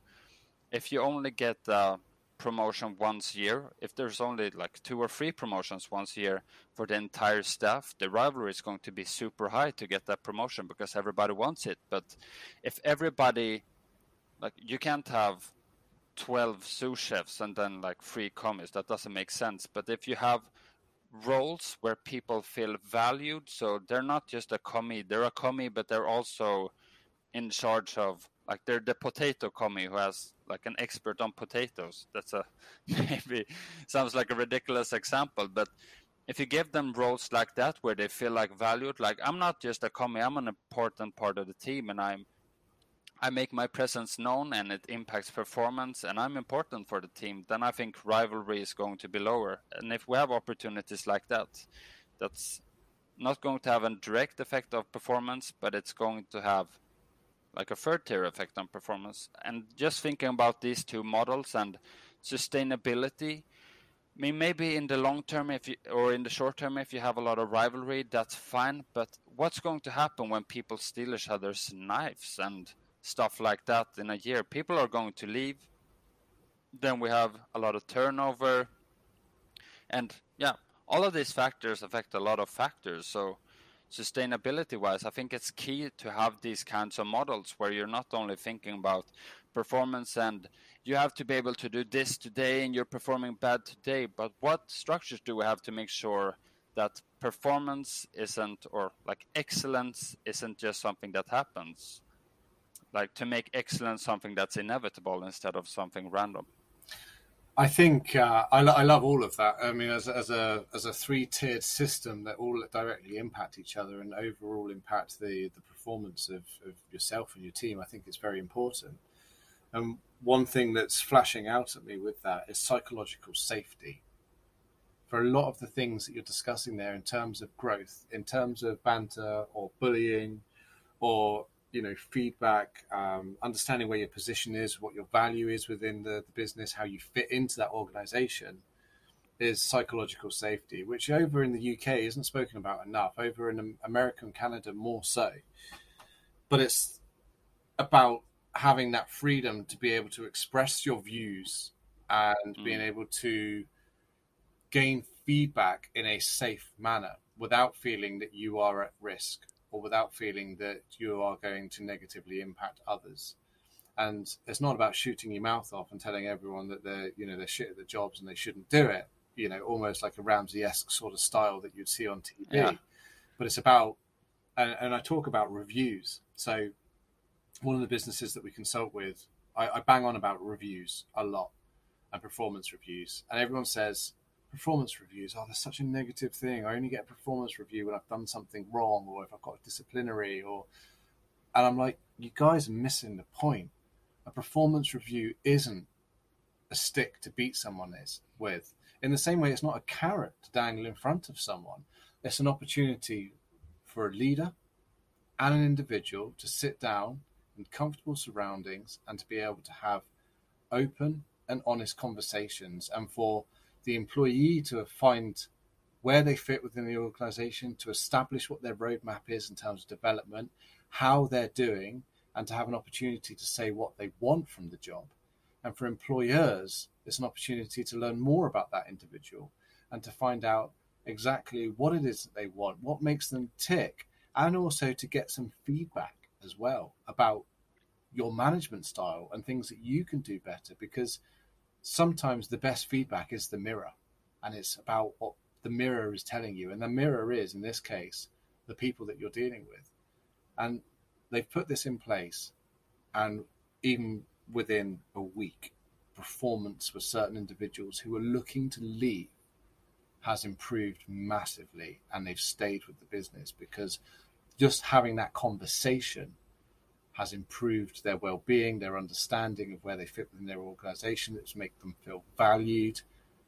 if you only get uh, promotion once a year, if there's only like two or three promotions once a year for the entire staff, the rivalry is going to be super high to get that promotion because everybody wants it. But if everybody, like, you can't have twelve sous chefs and then like three commis, that doesn't make sense. But if you have roles where people feel valued, so they're not just a commis, they're a commis, but they're also in charge of, like, they're the potato commis who has like an expert on potatoes. That's a maybe sounds like a ridiculous example, but if you give them roles like that where they feel like valued, like, I'm not just a commis, I'm an important part of the team, and I'm I make my presence known and it impacts performance and I'm important for the team, then I think rivalry is going to be lower. And if we have opportunities like that, that's not going to have a direct effect of performance, but it's going to have like a third tier effect on performance. And just thinking about these two models and sustainability, I mean, maybe in the long term, if you, or in the short term, if you have a lot of rivalry, that's fine. But what's going to happen when people steal each other's knives and stuff like that in a year? People are going to leave. Then we have a lot of turnover. And yeah, all of these factors affect a lot of factors. So sustainability-wise, I think it's key to have these kinds of models where you're not only thinking about performance and you have to be able to do this today and you're performing bad today, but what structures do we have to make sure that performance isn't, or like excellence isn't just something that happens, like to make excellence something that's inevitable instead of something random. I think uh, I, lo- I love all of that. I mean, as, as a as a three-tiered system that all directly impact each other and overall impact the, the performance of, of yourself and your team, I think it's very important. And one thing that's flashing out at me with that is psychological safety. For a lot of the things that you're discussing there in terms of growth, in terms of banter or bullying or, you know, feedback, um, understanding where your position is, what your value is within the, the business, how you fit into that organization, is psychological safety, which over in the U K isn't spoken about enough. Over in America and Canada, more so. But it's about having that freedom to be able to express your views and mm. being able to gain feedback in a safe manner without feeling that you are at risk, or without feeling that you are going to negatively impact others. And it's not about shooting your mouth off and telling everyone that they're, you know, they're shit at their jobs and they shouldn't do it, you know, almost like a Ramsey-esque sort of style that you'd see on T V. Yeah. But it's about, and, and I talk about reviews. So one of the businesses that we consult with, I, I bang on about reviews a lot and performance reviews. And everyone says, performance reviews, oh, that's such a negative thing. I only get a performance review when I've done something wrong or if I've got a disciplinary, or, and I'm like, you guys are missing the point. A performance review isn't a stick to beat someone is with. In the same way, it's not a carrot to dangle in front of someone. It's an opportunity for a leader and an individual to sit down in comfortable surroundings and to be able to have open and honest conversations, and for the employee to find where they fit within the organization, to establish what their roadmap is in terms of development, how they're doing, and to have an opportunity to say what they want from the job. And for employers, it's an opportunity to learn more about that individual and to find out exactly what it is that they want, what makes them tick, and also to get some feedback as well about your management style and things that you can do better, because sometimes the best feedback is the mirror, and it's about what the mirror is telling you. And the mirror is, in this case, the people that you're dealing with. And they've put this in place, and even within a week, performance for certain individuals who are looking to leave has improved massively, and they've stayed with the business because just having that conversation has improved their well-being, their understanding of where they fit within their organization. It's make them feel valued.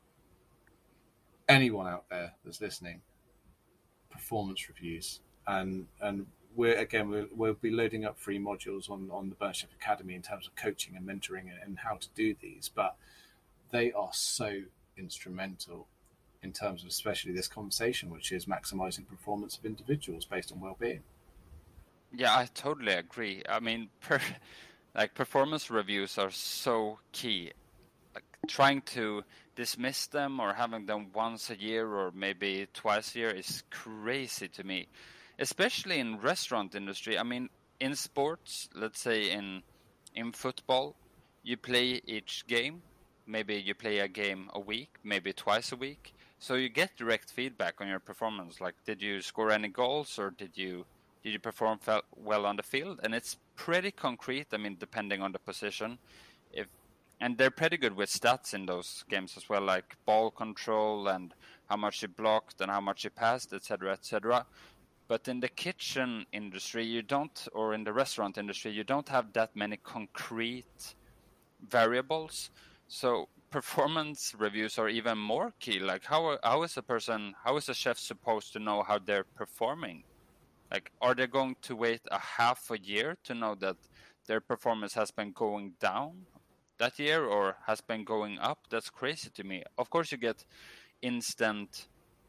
Anyone out there that's listening, performance reviews, and and we're again we'll, we'll be loading up free modules on on the Burnt Chef Academy in terms of coaching and mentoring and, and how to do these, but they are so instrumental in terms of especially this conversation, which is maximizing performance of individuals based on well-being. Yeah, I totally agree. I mean, per, like performance reviews are so key. Like trying to dismiss them or having them once a year or maybe twice a year is crazy to me, especially in restaurant industry. I mean, in sports, let's say in in football, you play each game. Maybe you play a game a week, maybe twice a week. So you get direct feedback on your performance. Like, did you score any goals, or did you did you perform well on the field? And it's pretty concrete. I mean, depending on the position, if and they're pretty good with stats in those games as well, like ball control and how much you blocked and how much you passed, et cetera, et cetera. But in the kitchen industry, you don't, or in the restaurant industry, you don't have that many concrete variables. So performance reviews are even more key. Like how how is a person, how is a chef supposed to know how they're performing? Like, are they going to wait a half a year to know that their performance has been going down that year or has been going up? That's crazy to me. Of course, you get instant,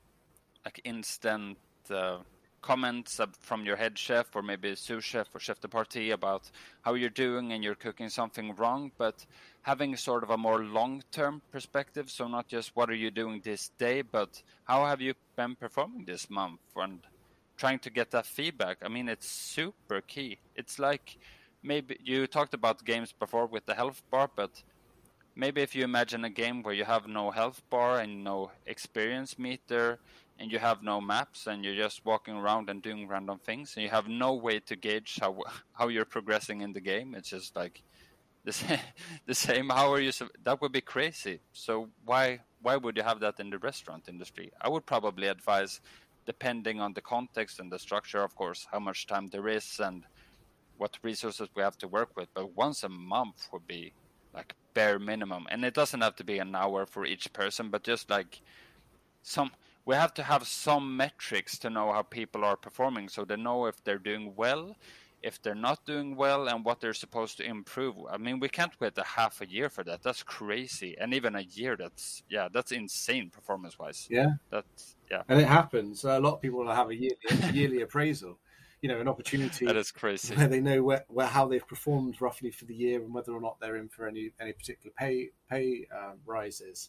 like instant uh, comments from your head chef or maybe sous chef or chef de partie about how you're doing and you're cooking something wrong, but having sort of a more long-term perspective. So not just what are you doing this day, but how have you been performing this month, and trying to get that feedback. I mean, it's super key. It's like, maybe you talked about games before with the health bar, but maybe if you imagine a game where you have no health bar and no experience meter and you have no maps and you're just walking around and doing random things and you have no way to gauge how how you're progressing in the game. It's just like the same, the same. How are you? That would be crazy. So why why would you have that in the restaurant industry? I would probably advise, depending on the context and the structure, of course, how much time there is and what resources we have to work with. But once a month would be like bare minimum. And it doesn't have to be an hour for each person, but just like some, we have to have some metrics to know how people are performing, so they know if they're doing well, if they're not doing well, and what they're supposed to improve. I mean, we can't wait a half a year for that. That's crazy. And even a year, that's, yeah, that's insane performance-wise. Yeah. That's, yeah. And it happens. A lot of people will have a yearly, a yearly appraisal, you know, an opportunity. That is crazy. Where they know where, where how they've performed roughly for the year and whether or not they're in for any, any particular pay, pay uh, rises.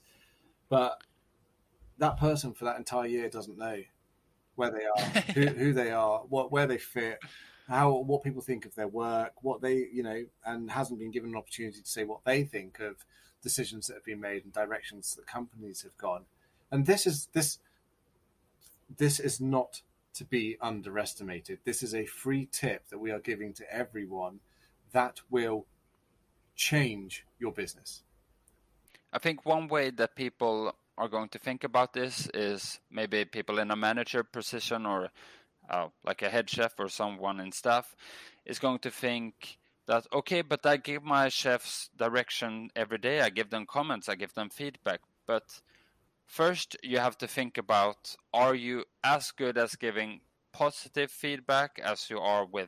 But that person for that entire year doesn't know where they are, who, who they are, what, where they fit, how, what people think of their work, what they, you know, and hasn't been given an opportunity to say what they think of decisions that have been made and directions that companies have gone. And this is this this is not to be underestimated. This is a free tip that we are giving to everyone that will change your business. I think one way that people are going to think about this is maybe people in a manager position or uh, like a head chef or someone in staff is going to think that, okay, but I give my chefs direction every day. I give them comments. I give them feedback. But first, you have to think about, are you as good as giving positive feedback as you are with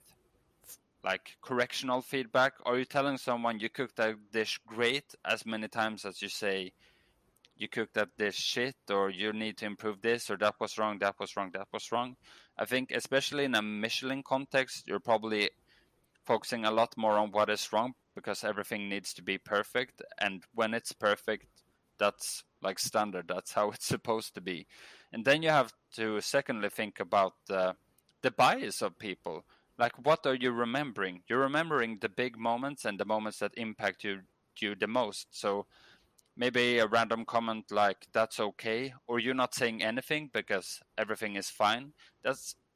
like correctional feedback? Are you telling someone you cooked that dish great as many times as you say you cooked that dish shit, or you need to improve this, or that was wrong, that was wrong, that was wrong? I think especially in a Michelin context, you're probably focusing a lot more on what is wrong because everything needs to be perfect. And when it's perfect, that's like standard. That's how it's supposed to be. And then you have to secondly think about uh, the bias of people. Like, what are you remembering? You're remembering the big moments and the moments that impact you, you the most. So maybe a random comment like, that's okay, or you're not saying anything because everything is fine. That's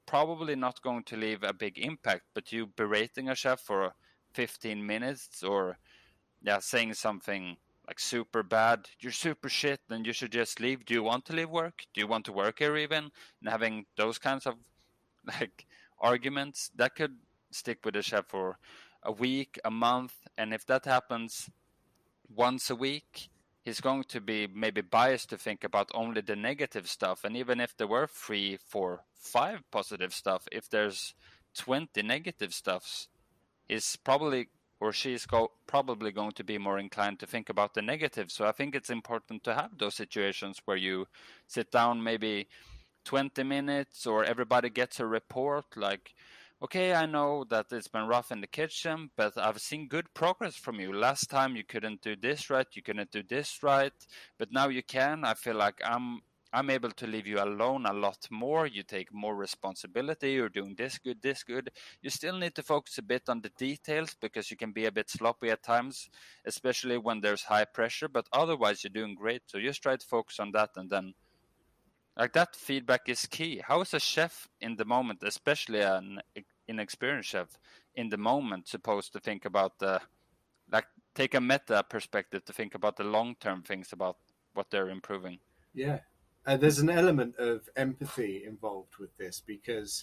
probably not going to leave a big impact, but you berating a chef for fifteen minutes, or yeah, saying something like super bad, you're super shit, then you should just leave. Do you want to leave work? Do you want to work here even? And having those kinds of like arguments, that could stick with the chef for a week, a month. And if that happens once a week, he's going to be maybe biased to think about only the negative stuff. And even if there were three, four, five positive stuff, if there's twenty negative stuffs, he's probably or she's go, probably going to be more inclined to think about the negative. So I think it's important to have those situations where you sit down maybe twenty minutes, or everybody gets a report like, okay, I know that it's been rough in the kitchen, but I've seen good progress from you. Last time you couldn't do this right, you couldn't do this right, but now you can. I feel like I'm I'm able to leave you alone a lot more. You take more responsibility. You're doing this good, this good. You still need to focus a bit on the details because you can be a bit sloppy at times, especially when there's high pressure, but otherwise you're doing great. So just try to focus on that, and then like that feedback is key. How is a chef in the moment, especially an inexperienced chef in the moment, supposed to think about the, like take a meta perspective to think about the long-term things about what they're improving? Yeah. Uh, there's an element of empathy involved with this because,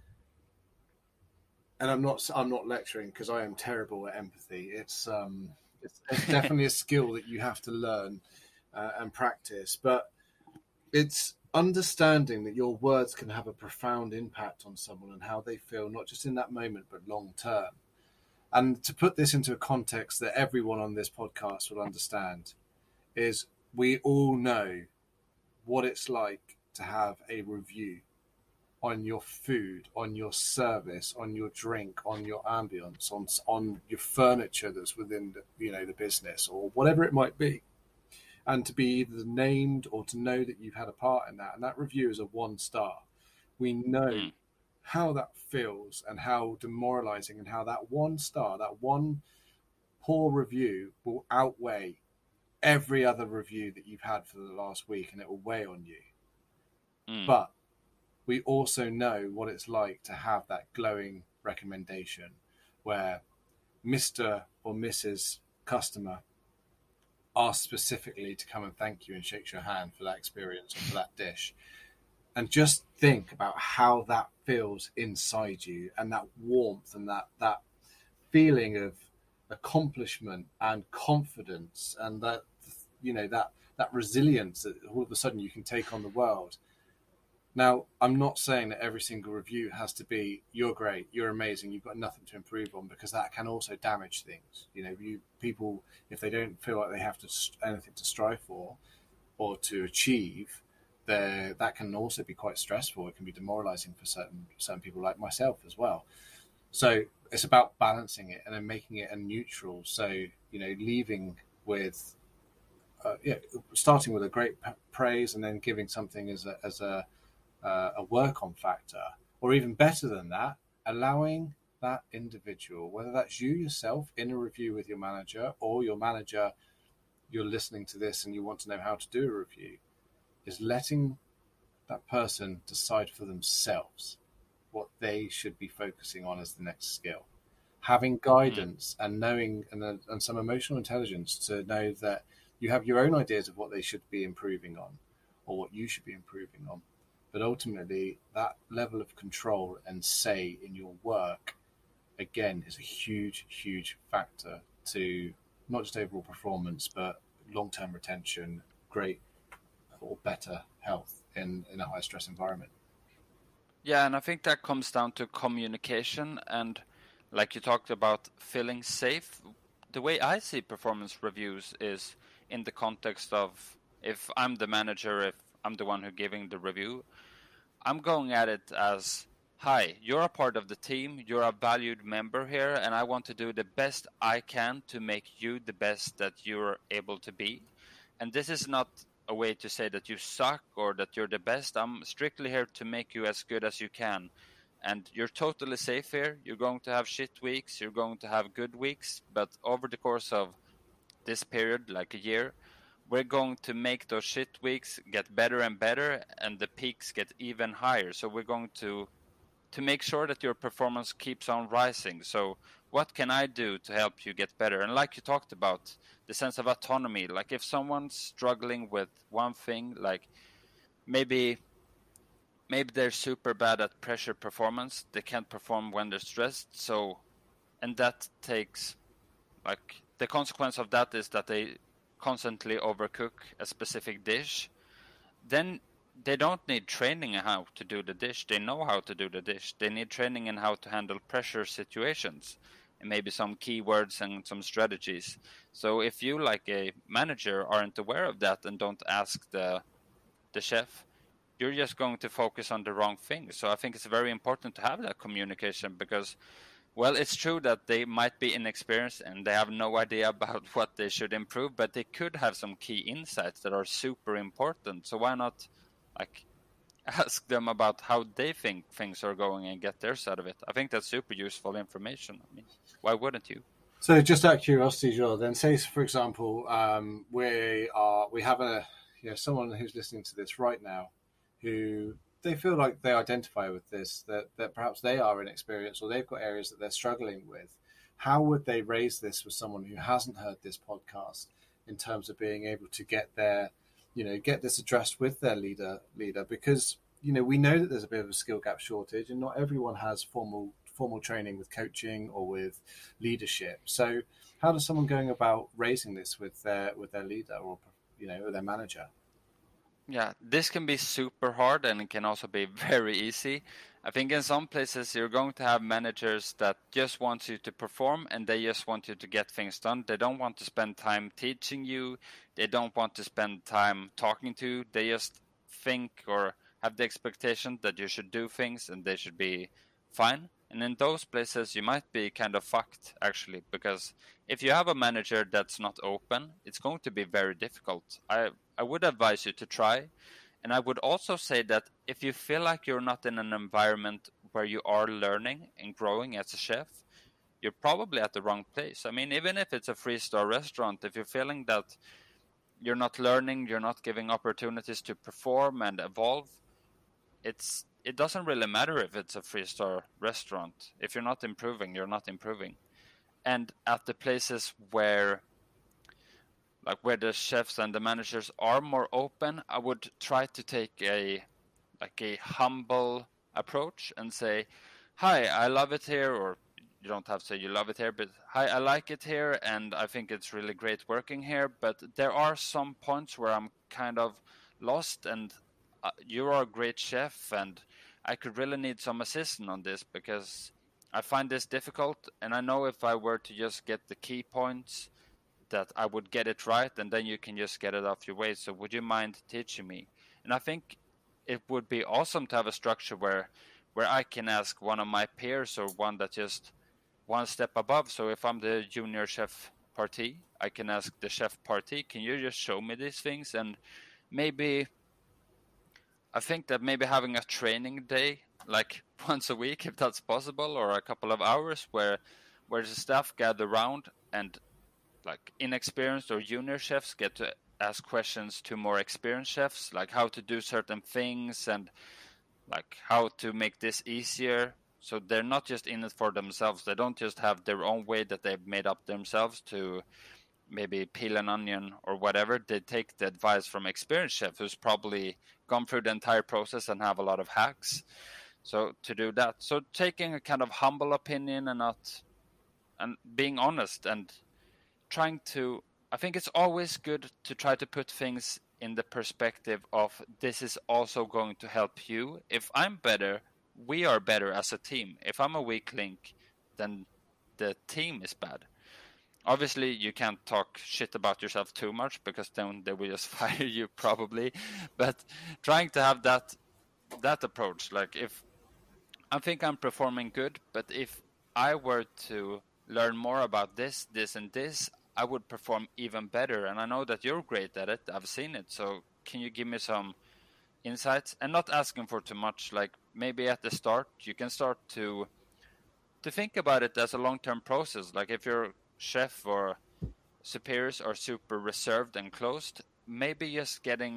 and I'm not I'm not lecturing because I am terrible at empathy. It's um it's, it's definitely a skill that you have to learn uh, and practice, but it's understanding that your words can have a profound impact on someone and how they feel, not just in that moment but long term. And to put this into a context that everyone on this podcast will understand is we all know what it's like to have a review on your food, on your service, on your drink, on your ambience, on on your furniture that's within the, you know, the business or whatever it might be, and to be either named or to know that you've had a part in that. And that review is a one star. We know mm. how that feels and how demoralizing, and how that one star, that one poor review will outweigh every other review that you've had for the last week, and it will weigh on you. Mm. But we also know what it's like to have that glowing recommendation where Mister or Missus Customer asks specifically to come and thank you and shakes your hand for that experience or for that dish. And just think about how that feels inside you, and that warmth and that, that feeling of accomplishment and confidence, and that, you know, that that resilience that all of a sudden you can take on the world. Now, I'm not saying that every single review has to be you're great, you're amazing, you've got nothing to improve on, because that can also damage things. You know, you people, if they don't feel like they have to anything to strive for or to achieve, that can also be quite stressful. It can be demoralizing for certain certain people like myself as well. So it's about balancing it and then making it a neutral. So, you know, leaving with, uh, yeah, starting with a great p- praise and then giving something as a, as a, uh, a work on factor, or even better than that, allowing that individual, whether that's you yourself in a review with your manager, or your manager, you're listening to this and you want to know how to do a review, is letting that person decide for themselves what they should be focusing on as the next skill. Having guidance and knowing and, uh, and some emotional intelligence to know that you have your own ideas of what they should be improving on or what you should be improving on. But ultimately, that level of control and say in your work, again, is a huge, huge factor to not just overall performance, but long-term retention, great or better health in, in a high-stress environment. Yeah, and I think that comes down to communication, and like you talked about feeling safe. The way I see performance reviews is in the context of, if I'm the manager, if I'm the one who's giving the review, I'm going at it as, hi, you're a part of the team, you're a valued member here, and I want to do the best I can to make you the best that you're able to be. And this is not a way to say that you suck or that you're the best. I'm strictly here to make you as good as you can. And you're totally safe here. You're going to have shit weeks, you're going to have good weeks, but over the course of this period, like a year, we're going to make those shit weeks get better and better, and the peaks get even higher. So we're going to to make sure that your performance keeps on rising. So what can I do to help you get better? And like you talked about, the sense of autonomy, like if someone's struggling with one thing, like maybe maybe they're super bad at pressure performance, they can't perform when they're stressed, so and that takes, like, the consequence of that is that they constantly overcook a specific dish. Then they don't need training in how to do the dish. They know how to do the dish. They need training in how to handle pressure situations and maybe some keywords and some strategies. So if you, like a manager, aren't aware of that and don't ask the the chef, you're just going to focus on the wrong thing. So I think it's very important to have that communication because, well, it's true that they might be inexperienced and they have no idea about what they should improve, but they could have some key insights that are super important. So why not, like, ask them about how they think things are going and get their side of it? I think that's super useful information. I mean, why wouldn't you? So just out of curiosity, Joel, then say, for example, um, we are we have a you know someone who's listening to this right now who they feel like they identify with this, that, that perhaps they are inexperienced or they've got areas that they're struggling with. How would they raise this with someone who hasn't heard this podcast in terms of being able to get their, you know, get this addressed with their leader leader? Because, you know, we know that there's a bit of a skill gap shortage and not everyone has formal formal training with coaching or with leadership. So how does someone going about raising this with their with their leader or, you know, or their manager? Yeah, this can be super hard and it can also be very easy. I think in some places you're going to have managers that just want you to perform and they just want you to get things done. They don't want to spend time teaching you. They don't want to spend time talking to you. They just think or have the expectation that you should do things and they should be fine. And in those places you might be kind of fucked, actually, because if you have a manager that's not open, it's going to be very difficult. I I would advise you to try. And I would also say that if you feel like you're not in an environment where you are learning and growing as a chef, you're probably at the wrong place. I mean, even if it's a three-star restaurant, if you're feeling that you're not learning, you're not giving opportunities to perform and evolve, it's it doesn't really matter if it's a three-star restaurant. If you're not improving, you're not improving. And at the places where like where the chefs and the managers are more open, I would try to take a like a humble approach and say, hi, I love it here, or you don't have to say you love it here, but hi, I like it here and I think it's really great working here, but there are some points where I'm kind of lost and uh, you are a great chef and I could really need some assistance on this because I find this difficult and I know if I were to just get the key points that I would get it right and then you can just get it off your way. So would you mind teaching me? And I think it would be awesome to have a structure where where I can ask one of my peers or one that just one step above. So if I'm the junior chef party, I can ask the chef party, can you just show me these things? And maybe I think that maybe having a training day like once a week, if that's possible, or a couple of hours where where the staff gather around and like inexperienced or junior chefs get to ask questions to more experienced chefs, like how to do certain things and like how to make this easier. So they're not just in it for themselves. They don't just have their own way that they've made up themselves to maybe peel an onion or whatever. They take the advice from experienced chef who's probably gone through the entire process and have a lot of hacks. So to do that, so taking a kind of humble opinion and not and being honest and trying to, I think it's always good to try to put things in the perspective of this is also going to help you. If I'm better, we are better as a team. If I'm a weak link, then the team is bad. Obviously, you can't talk shit about yourself too much because then they will just fire you probably. But trying to have that that approach, like if I think I'm performing good, but if I were to learn more about this, this, and this, I would perform even better. And I know that you're great at it. I've seen it. So can you give me some insights? And not asking for too much. Like maybe at the start, you can start to to think about it as a long-term process. Like if your chef or superiors are super reserved and closed, maybe just getting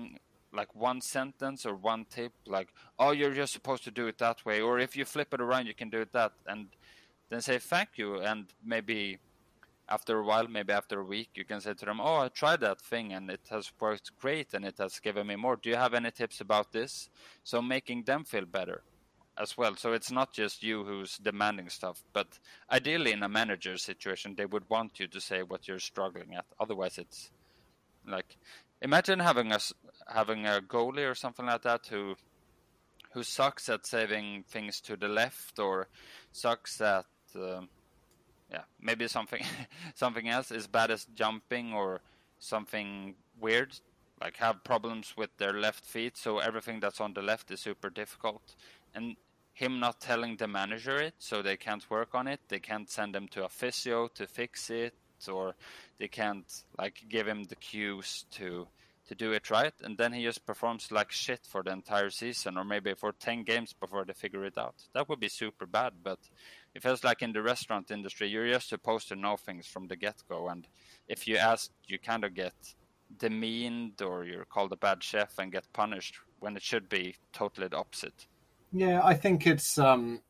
like one sentence or one tip, like, oh, you're just supposed to do it that way, or if you flip it around, you can do it that, and then say thank you, and maybe after a while, maybe after a week, you can say to them, oh, I tried that thing and it has worked great and it has given me more. Do you have any tips about this? So making them feel better as well. So it's not just you who's demanding stuff, but ideally in a manager situation, they would want you to say what you're struggling at. Otherwise, it's like, imagine having a, having a goalie or something like that who who sucks at saving things to the left, or sucks at... Um, yeah, maybe something something else, as bad as jumping or something weird, like have problems with their left feet, so everything that's on the left is super difficult, and him not telling the manager it, so they can't work on it, they can't send them to a physio to fix it, or they can't like give him the cues to to do it right, and then he just performs like shit for the entire season, or maybe for ten games before they figure it out. That would be super bad. But it feels like in the restaurant industry, you're just supposed to know things from the get-go, and if you ask, you kind of get demeaned, or you're called a bad chef and get punished, when it should be totally the opposite. Yeah, I think it's um,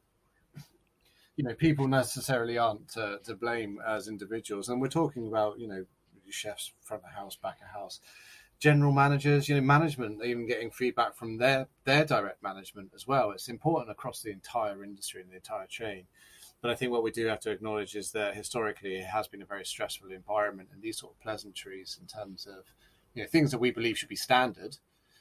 you know, people necessarily aren't to, to blame as individuals, and we're talking about, you know, chefs front of house, back of house, general managers, you know, management, even getting feedback from their their direct management as well. It's important across the entire industry and the entire chain. But I think what we do have to acknowledge is that historically it has been a very stressful environment, and these sort of pleasantries in terms of, you know, things that we believe should be standard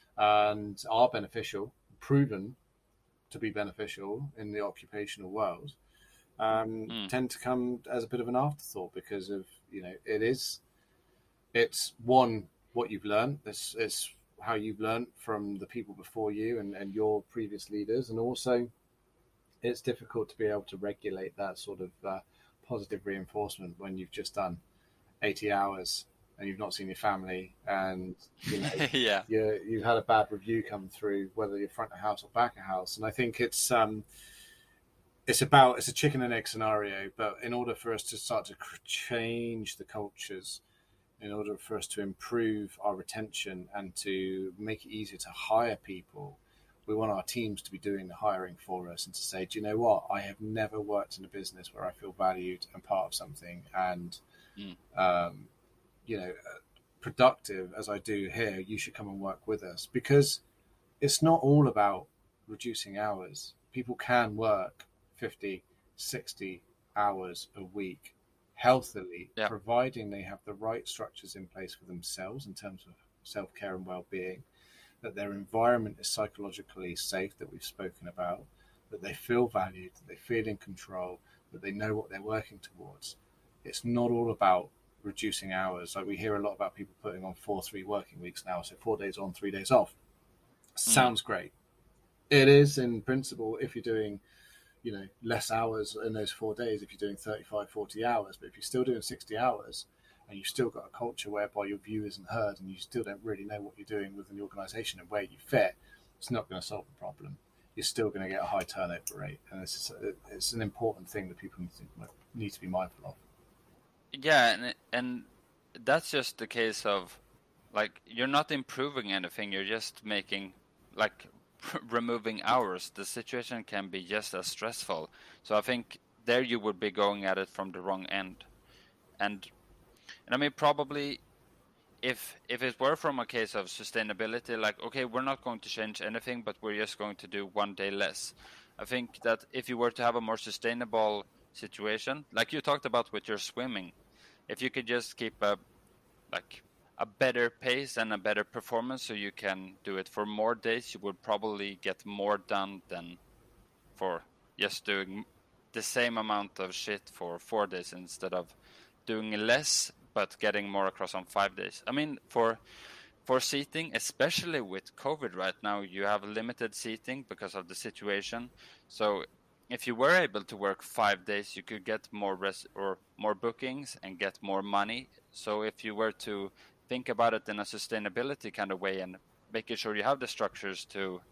and are beneficial, proven to be beneficial in the occupational world, um, mm. tend to come as a bit of an afterthought because of, you know, it is, it's one, what you've learned, it's, it's how you've learned from the people before you and, and your previous leaders, and also it's difficult to be able to regulate that sort of uh, positive reinforcement when you've just done eighty hours and you've not seen your family, and you know, yeah, you you've had a bad review come through, whether you're front of house or back of house. And I think it's um, it's about it's a chicken and egg scenario. But in order for us to start to change the cultures, in order for us to improve our retention and to make it easier to hire people, we want our teams to be doing the hiring for us and to say, do you know what? I have never worked in a business where I feel valued and part of something and, mm. um, you know, productive as I do here. You should come and work with us, because it's not all about reducing hours. People can work fifty, sixty hours a week healthily, yeah. providing they have the right structures in place for themselves in terms of self-care and well-being, that their environment is psychologically safe, that we've spoken about, that they feel valued, that they feel in control, that they know what they're working towards. It's not all about reducing hours. Like we hear a lot about people putting on four, three working weeks now, so four days on, three days off. Sounds mm. great. It is in principle if you're doing, you know, less hours in those four days, if you're doing thirty-five, forty hours, but if you're still doing sixty hours, and you've still got a culture whereby your view isn't heard and you still don't really know what you're doing within the organisation and where you fit, it's not going to solve the problem. You're still going to get a high turnover rate. And it's, it's an important thing that people need to, need to be mindful of. Yeah, and, and that's just the case of, like, you're not improving anything. You're just making, like, removing hours. The situation can be just as stressful. So I think there you would be going at it from the wrong end. And And I mean, probably if if it were from a case of sustainability, like, okay, we're not going to change anything, but we're just going to do one day less. I think that if you were to have a more sustainable situation, like you talked about with your swimming, if you could just keep a like a better pace and a better performance so you can do it for more days, you would probably get more done than for just doing the same amount of shit for four days instead of doing less but getting more across on five days. I mean, for for seating, especially with COVID right now, you have limited seating because of the situation. So if you were able to work five days, you could get more res- or more bookings and get more money. So if you were to think about it in a sustainability kind of way and making sure you have the structures to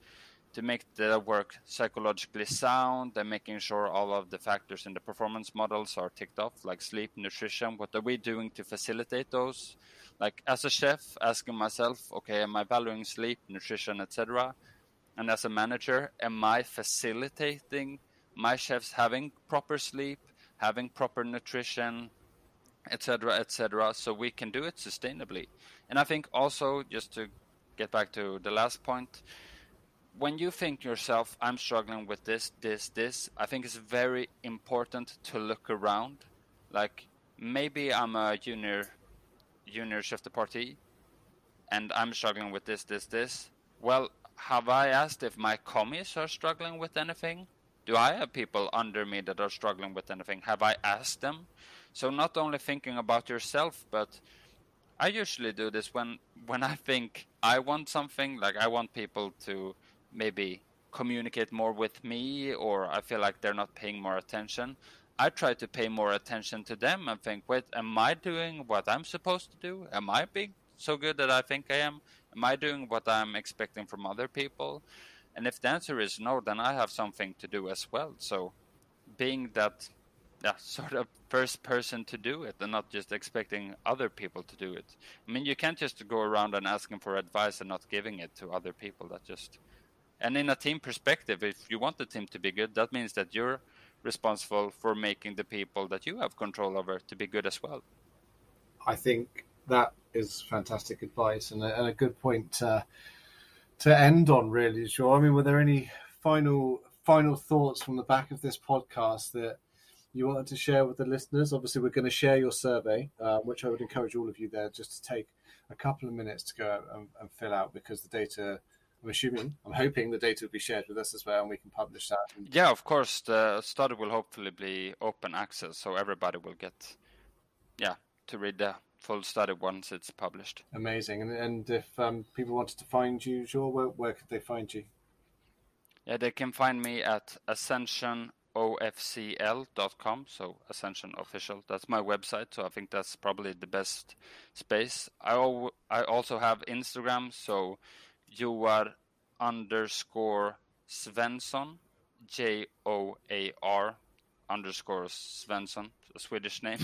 to make the work psychologically sound and making sure all of the factors in the performance models are ticked off, like sleep, nutrition. What are we doing to facilitate those? Like as a chef, asking myself, okay, am I valuing sleep, nutrition, et cetera? And as a manager, am I facilitating my chefs having proper sleep, having proper nutrition, et cetera, et cetera, so we can do it sustainably? And I think also, just to get back to the last point, when you think yourself, I'm struggling with this, this, this, I think it's very important to look around. Like, maybe I'm a junior junior chef de partie, and I'm struggling with this, this, this. Well, have I asked if my commis are struggling with anything? Do I have people under me that are struggling with anything? Have I asked them? So not only thinking about yourself, but I usually do this when, when I think I want something, like I want people to maybe communicate more with me, or I feel like they're not paying more attention. I try to pay more attention to them and think, wait, am I doing what I'm supposed to do? Am I being so good that I think I am? Am I doing what I'm expecting from other people? And if the answer is no, then I have something to do as well. So being that yeah, sort of first person to do it and not just expecting other people to do it. I mean, you can't just go around and asking for advice and not giving it to other people. That just... And in a team perspective, if you want the team to be good, that means that you're responsible for making the people that you have control over to be good as well. I think that is fantastic advice and a, and a good point to, to end on, really, Sure. I mean, were there any final final thoughts from the back of this podcast that you wanted to share with the listeners? Obviously, we're going to share your survey, uh, which I would encourage all of you there just to take a couple of minutes to go and, and fill out, because the data... I'm assuming, I'm hoping the data will be shared with us as well, and we can publish that. Yeah, of course. The study will hopefully be open access, so everybody will get, yeah, to read the full study once it's published. Amazing. And and if um, people wanted to find you, Joel, where, where could they find you? Yeah, they can find me at ascension o f c l dot com, so Ascension Official. That's my website, so I think that's probably the best space. I, al- I also have Instagram, so Joar underscore Svensson, J O A R underscore Svensson, a Swedish name.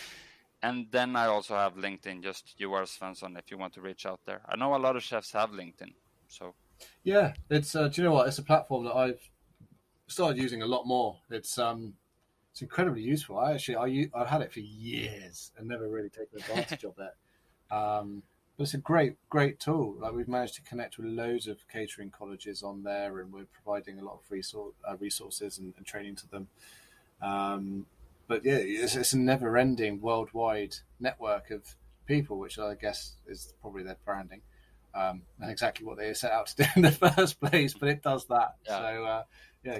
And then I also have LinkedIn, just Joar Svensson, if you want to reach out there. I know a lot of chefs have LinkedIn, so. Yeah, it's, uh, do you know what? It's a platform that I've started using a lot more. It's um, it's incredibly useful. I actually, I, I've had it for years and never really taken advantage of it. Um, But it's a great, great tool. Like, we've managed to connect with loads of catering colleges on there, and we're providing a lot of resource, uh, resources and, and training to them. Um, but yeah, it's, it's a never-ending worldwide network of people, which I guess is probably their branding, um, and exactly what they set out to do in the first place. But it does that. Yeah. So uh, yeah,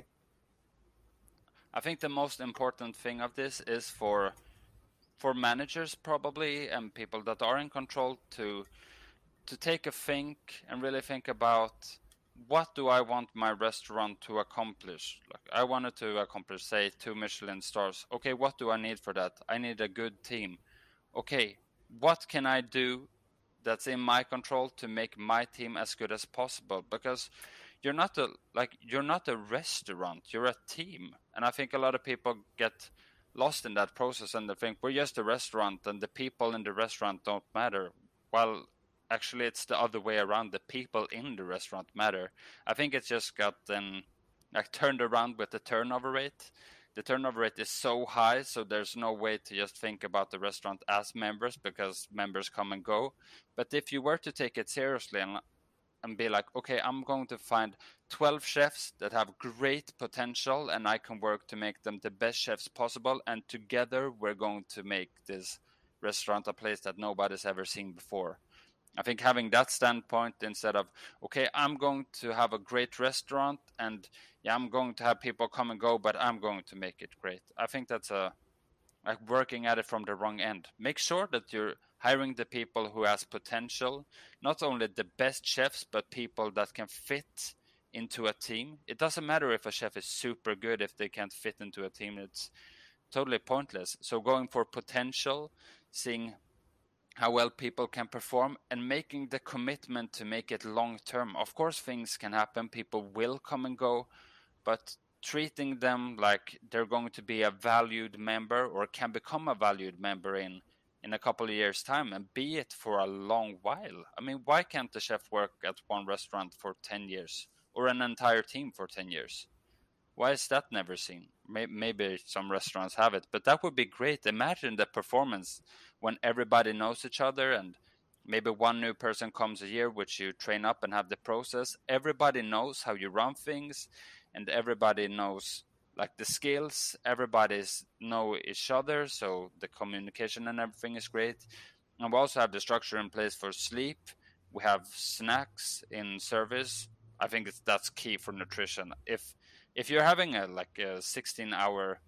I think the most important thing of this is for. for managers probably and people that are in control to to take a think and really think about, what do I want my restaurant to accomplish? Like, I wanted to accomplish, say, two Michelin stars. Okay, what do I need for that? I need a good team. Okay, what can I do that's in my control to make my team as good as possible? Because you're not a like you're not a restaurant, you're a team. And I think a lot of people get lost in that process and they think we're just a restaurant and the people in the restaurant don't matter. Well, actually, it's the other way around. The people in the restaurant matter. I think it's just gotten like turned around with the turnover rate. The turnover rate is so high, so there's no way to just think about the restaurant as members, because members come and go. But if you were to take it seriously and and be like, okay, I'm going to find twelve chefs that have great potential and I can work to make them the best chefs possible, and together we're going to make this restaurant a place that nobody's ever seen before. I think having that standpoint instead of, okay, I'm going to have a great restaurant and yeah, I'm going to have people come and go, but I'm going to make it great. I think that's a like working at it from the wrong end. Make sure that you're hiring the people who has potential, not only the best chefs, but people that can fit into a team. It doesn't matter if a chef is super good if they can't fit into a team. It's totally pointless. So going for potential, seeing how well people can perform, and making the commitment to make it long term. Of course, things can happen, people will come and go, but treating them like they're going to be a valued member or can become a valued member in in a couple of years time, and be it for a long while. I mean, why can't the chef work at one restaurant for ten years or an entire team for ten years? Why is that never seen? Maybe some restaurants have it, but that would be great. Imagine the performance when everybody knows each other, and maybe one new person comes a year, which you train up and have the process. Everybody knows how you run things, and everybody knows like the skills. Everybody's know each other, so the communication and everything is great. And we also have the structure in place for sleep. We have snacks in service. I think it's, that's key for nutrition. If if you're having a like a sixteen hour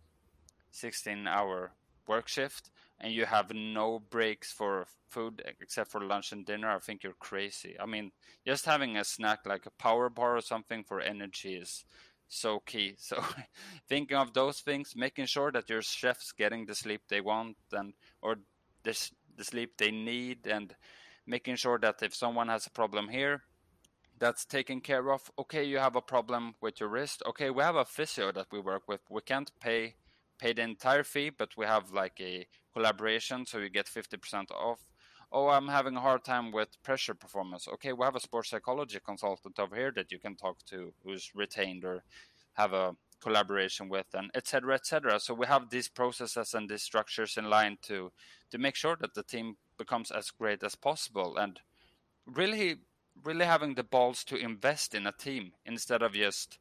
work shift and you have no breaks for food except for lunch and dinner, I think you're crazy. I mean, just having a snack like a power bar or something for energy is so key. So thinking of those things, making sure that your chef's getting the sleep they want and or the, the sleep they need, and making sure that if someone has a problem here, that's taken care of. Okay, you have a problem with your wrist. Okay, we have a physio that we work with. We can't pay pay the entire fee, but we have like a collaboration, so you get fifty percent off. Oh, I'm having a hard time with pressure performance. Okay, we have a sports psychology consultant over here that you can talk to who's retained or have a collaboration with, and et cetera, et cetera. So we have these processes and these structures in line to to make sure that the team becomes as great as possible, and really really having the balls to invest in a team instead of just,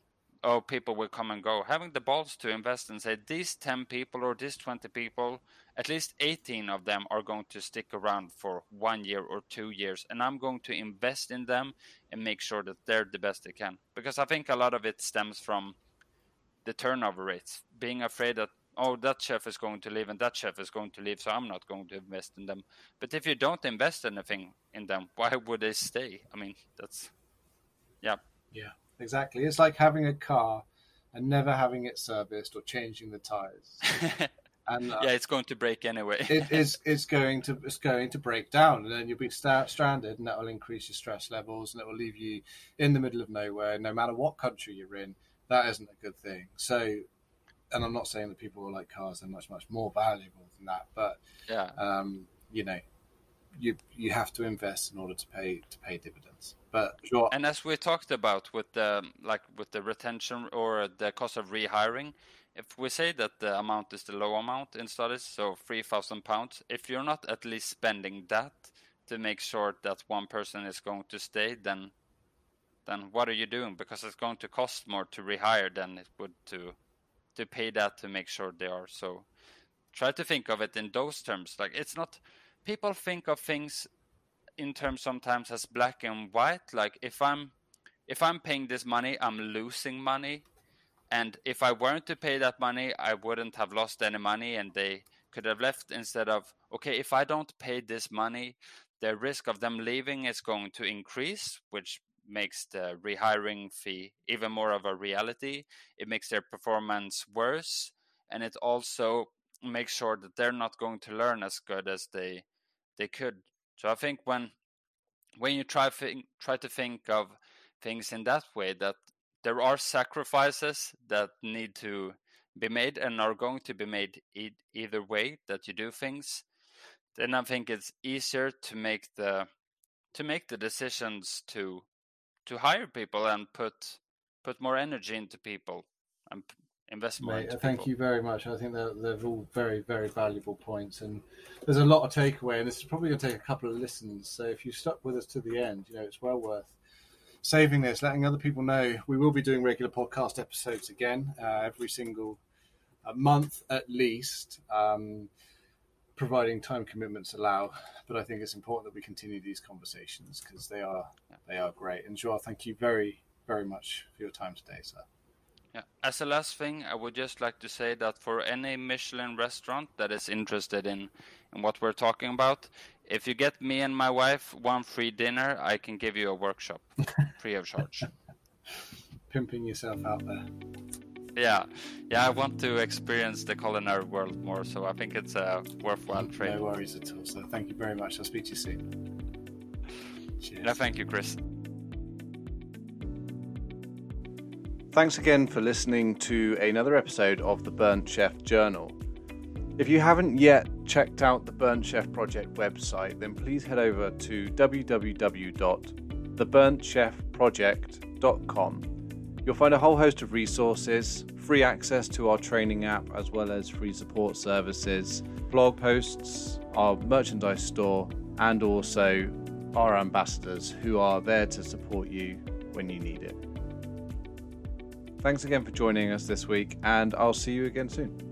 oh, people will come and go. Having the balls to invest and say, these ten people or these twenty people, at least eighteen of them are going to stick around for one year or two years. And I'm going to invest in them and make sure that they're the best they can. Because I think a lot of it stems from the turnover rates. Being afraid that, oh, that chef is going to leave and that chef is going to leave, so I'm not going to invest in them. But if you don't invest anything in them, why would they stay? I mean, that's, yeah. Yeah, exactly. It's like having a car and never having it serviced or changing the tires. And uh, yeah, it's going to break anyway. it is. It's going to. It's going to break down, and then you'll be st- stranded, and that will increase your stress levels, and it will leave you in the middle of nowhere. No matter what country you're in, that isn't a good thing. So, and I'm not saying that people who like cars are much, much more valuable than that, but yeah, um, you know, you you have to invest in order to pay to pay dividends. But sure. And as we talked about with the like with the retention or the cost of rehiring, if we say that the amount is the low amount in studies, so three thousand pounds, if you're not at least spending that to make sure that one person is going to stay, then then what are you doing? Because it's going to cost more to rehire than it would to to pay that to make sure they are. So try to think of it in those terms. Like, it's not, people think of things in terms sometimes as black and white. Like, if I'm if I'm paying this money, I'm losing money. And if I weren't to pay that money, I wouldn't have lost any money and they could have left, instead of, okay, if I don't pay this money, the risk of them leaving is going to increase, which makes the rehiring fee even more of a reality. It makes their performance worse, and it also makes sure that they're not going to learn as good as they they could. So I think when when you try think, try to think of things in that way, that there are sacrifices that need to be made and are going to be made e- either way that you do things, then I think it's easier to make the to make the decisions to to hire people and put put more energy into people and invest more Mate, into thank people. you very much. I think they're, they're all very, very valuable points, and there's a lot of takeaway, and this is probably going to take a couple of listens. So if you stuck with us to the end, you know, it's well worth saving this, letting other people know. We will be doing regular podcast episodes again, uh, every single uh, month at least, um, providing time commitments allow. But I think it's important that we continue these conversations because they are they are great. And Joao, thank you very, very much for your time today, sir. Yeah. As a last thing, I would just like to say that for any Michelin restaurant that is interested in, in what we're talking about, if you get me and my wife one free dinner, I can give you a workshop free of charge. Pimping yourself out there. Yeah, yeah, I want to experience the culinary world more, so I think it's a worthwhile trade. No worries at all. So thank you very much. I'll speak to you soon. Cheers. Yeah, thank you, Chris. Thanks again for listening to another episode of the Burnt Chef Journal. If you haven't yet checked out the Burnt Chef Project website, then please head over to w w w dot the burnt chef project dot com. You'll find a whole host of resources, free access to our training app, as well as free support services, blog posts, our merchandise store, and also our ambassadors who are there to support you when you need it. Thanks again for joining us this week, and I'll see you again soon.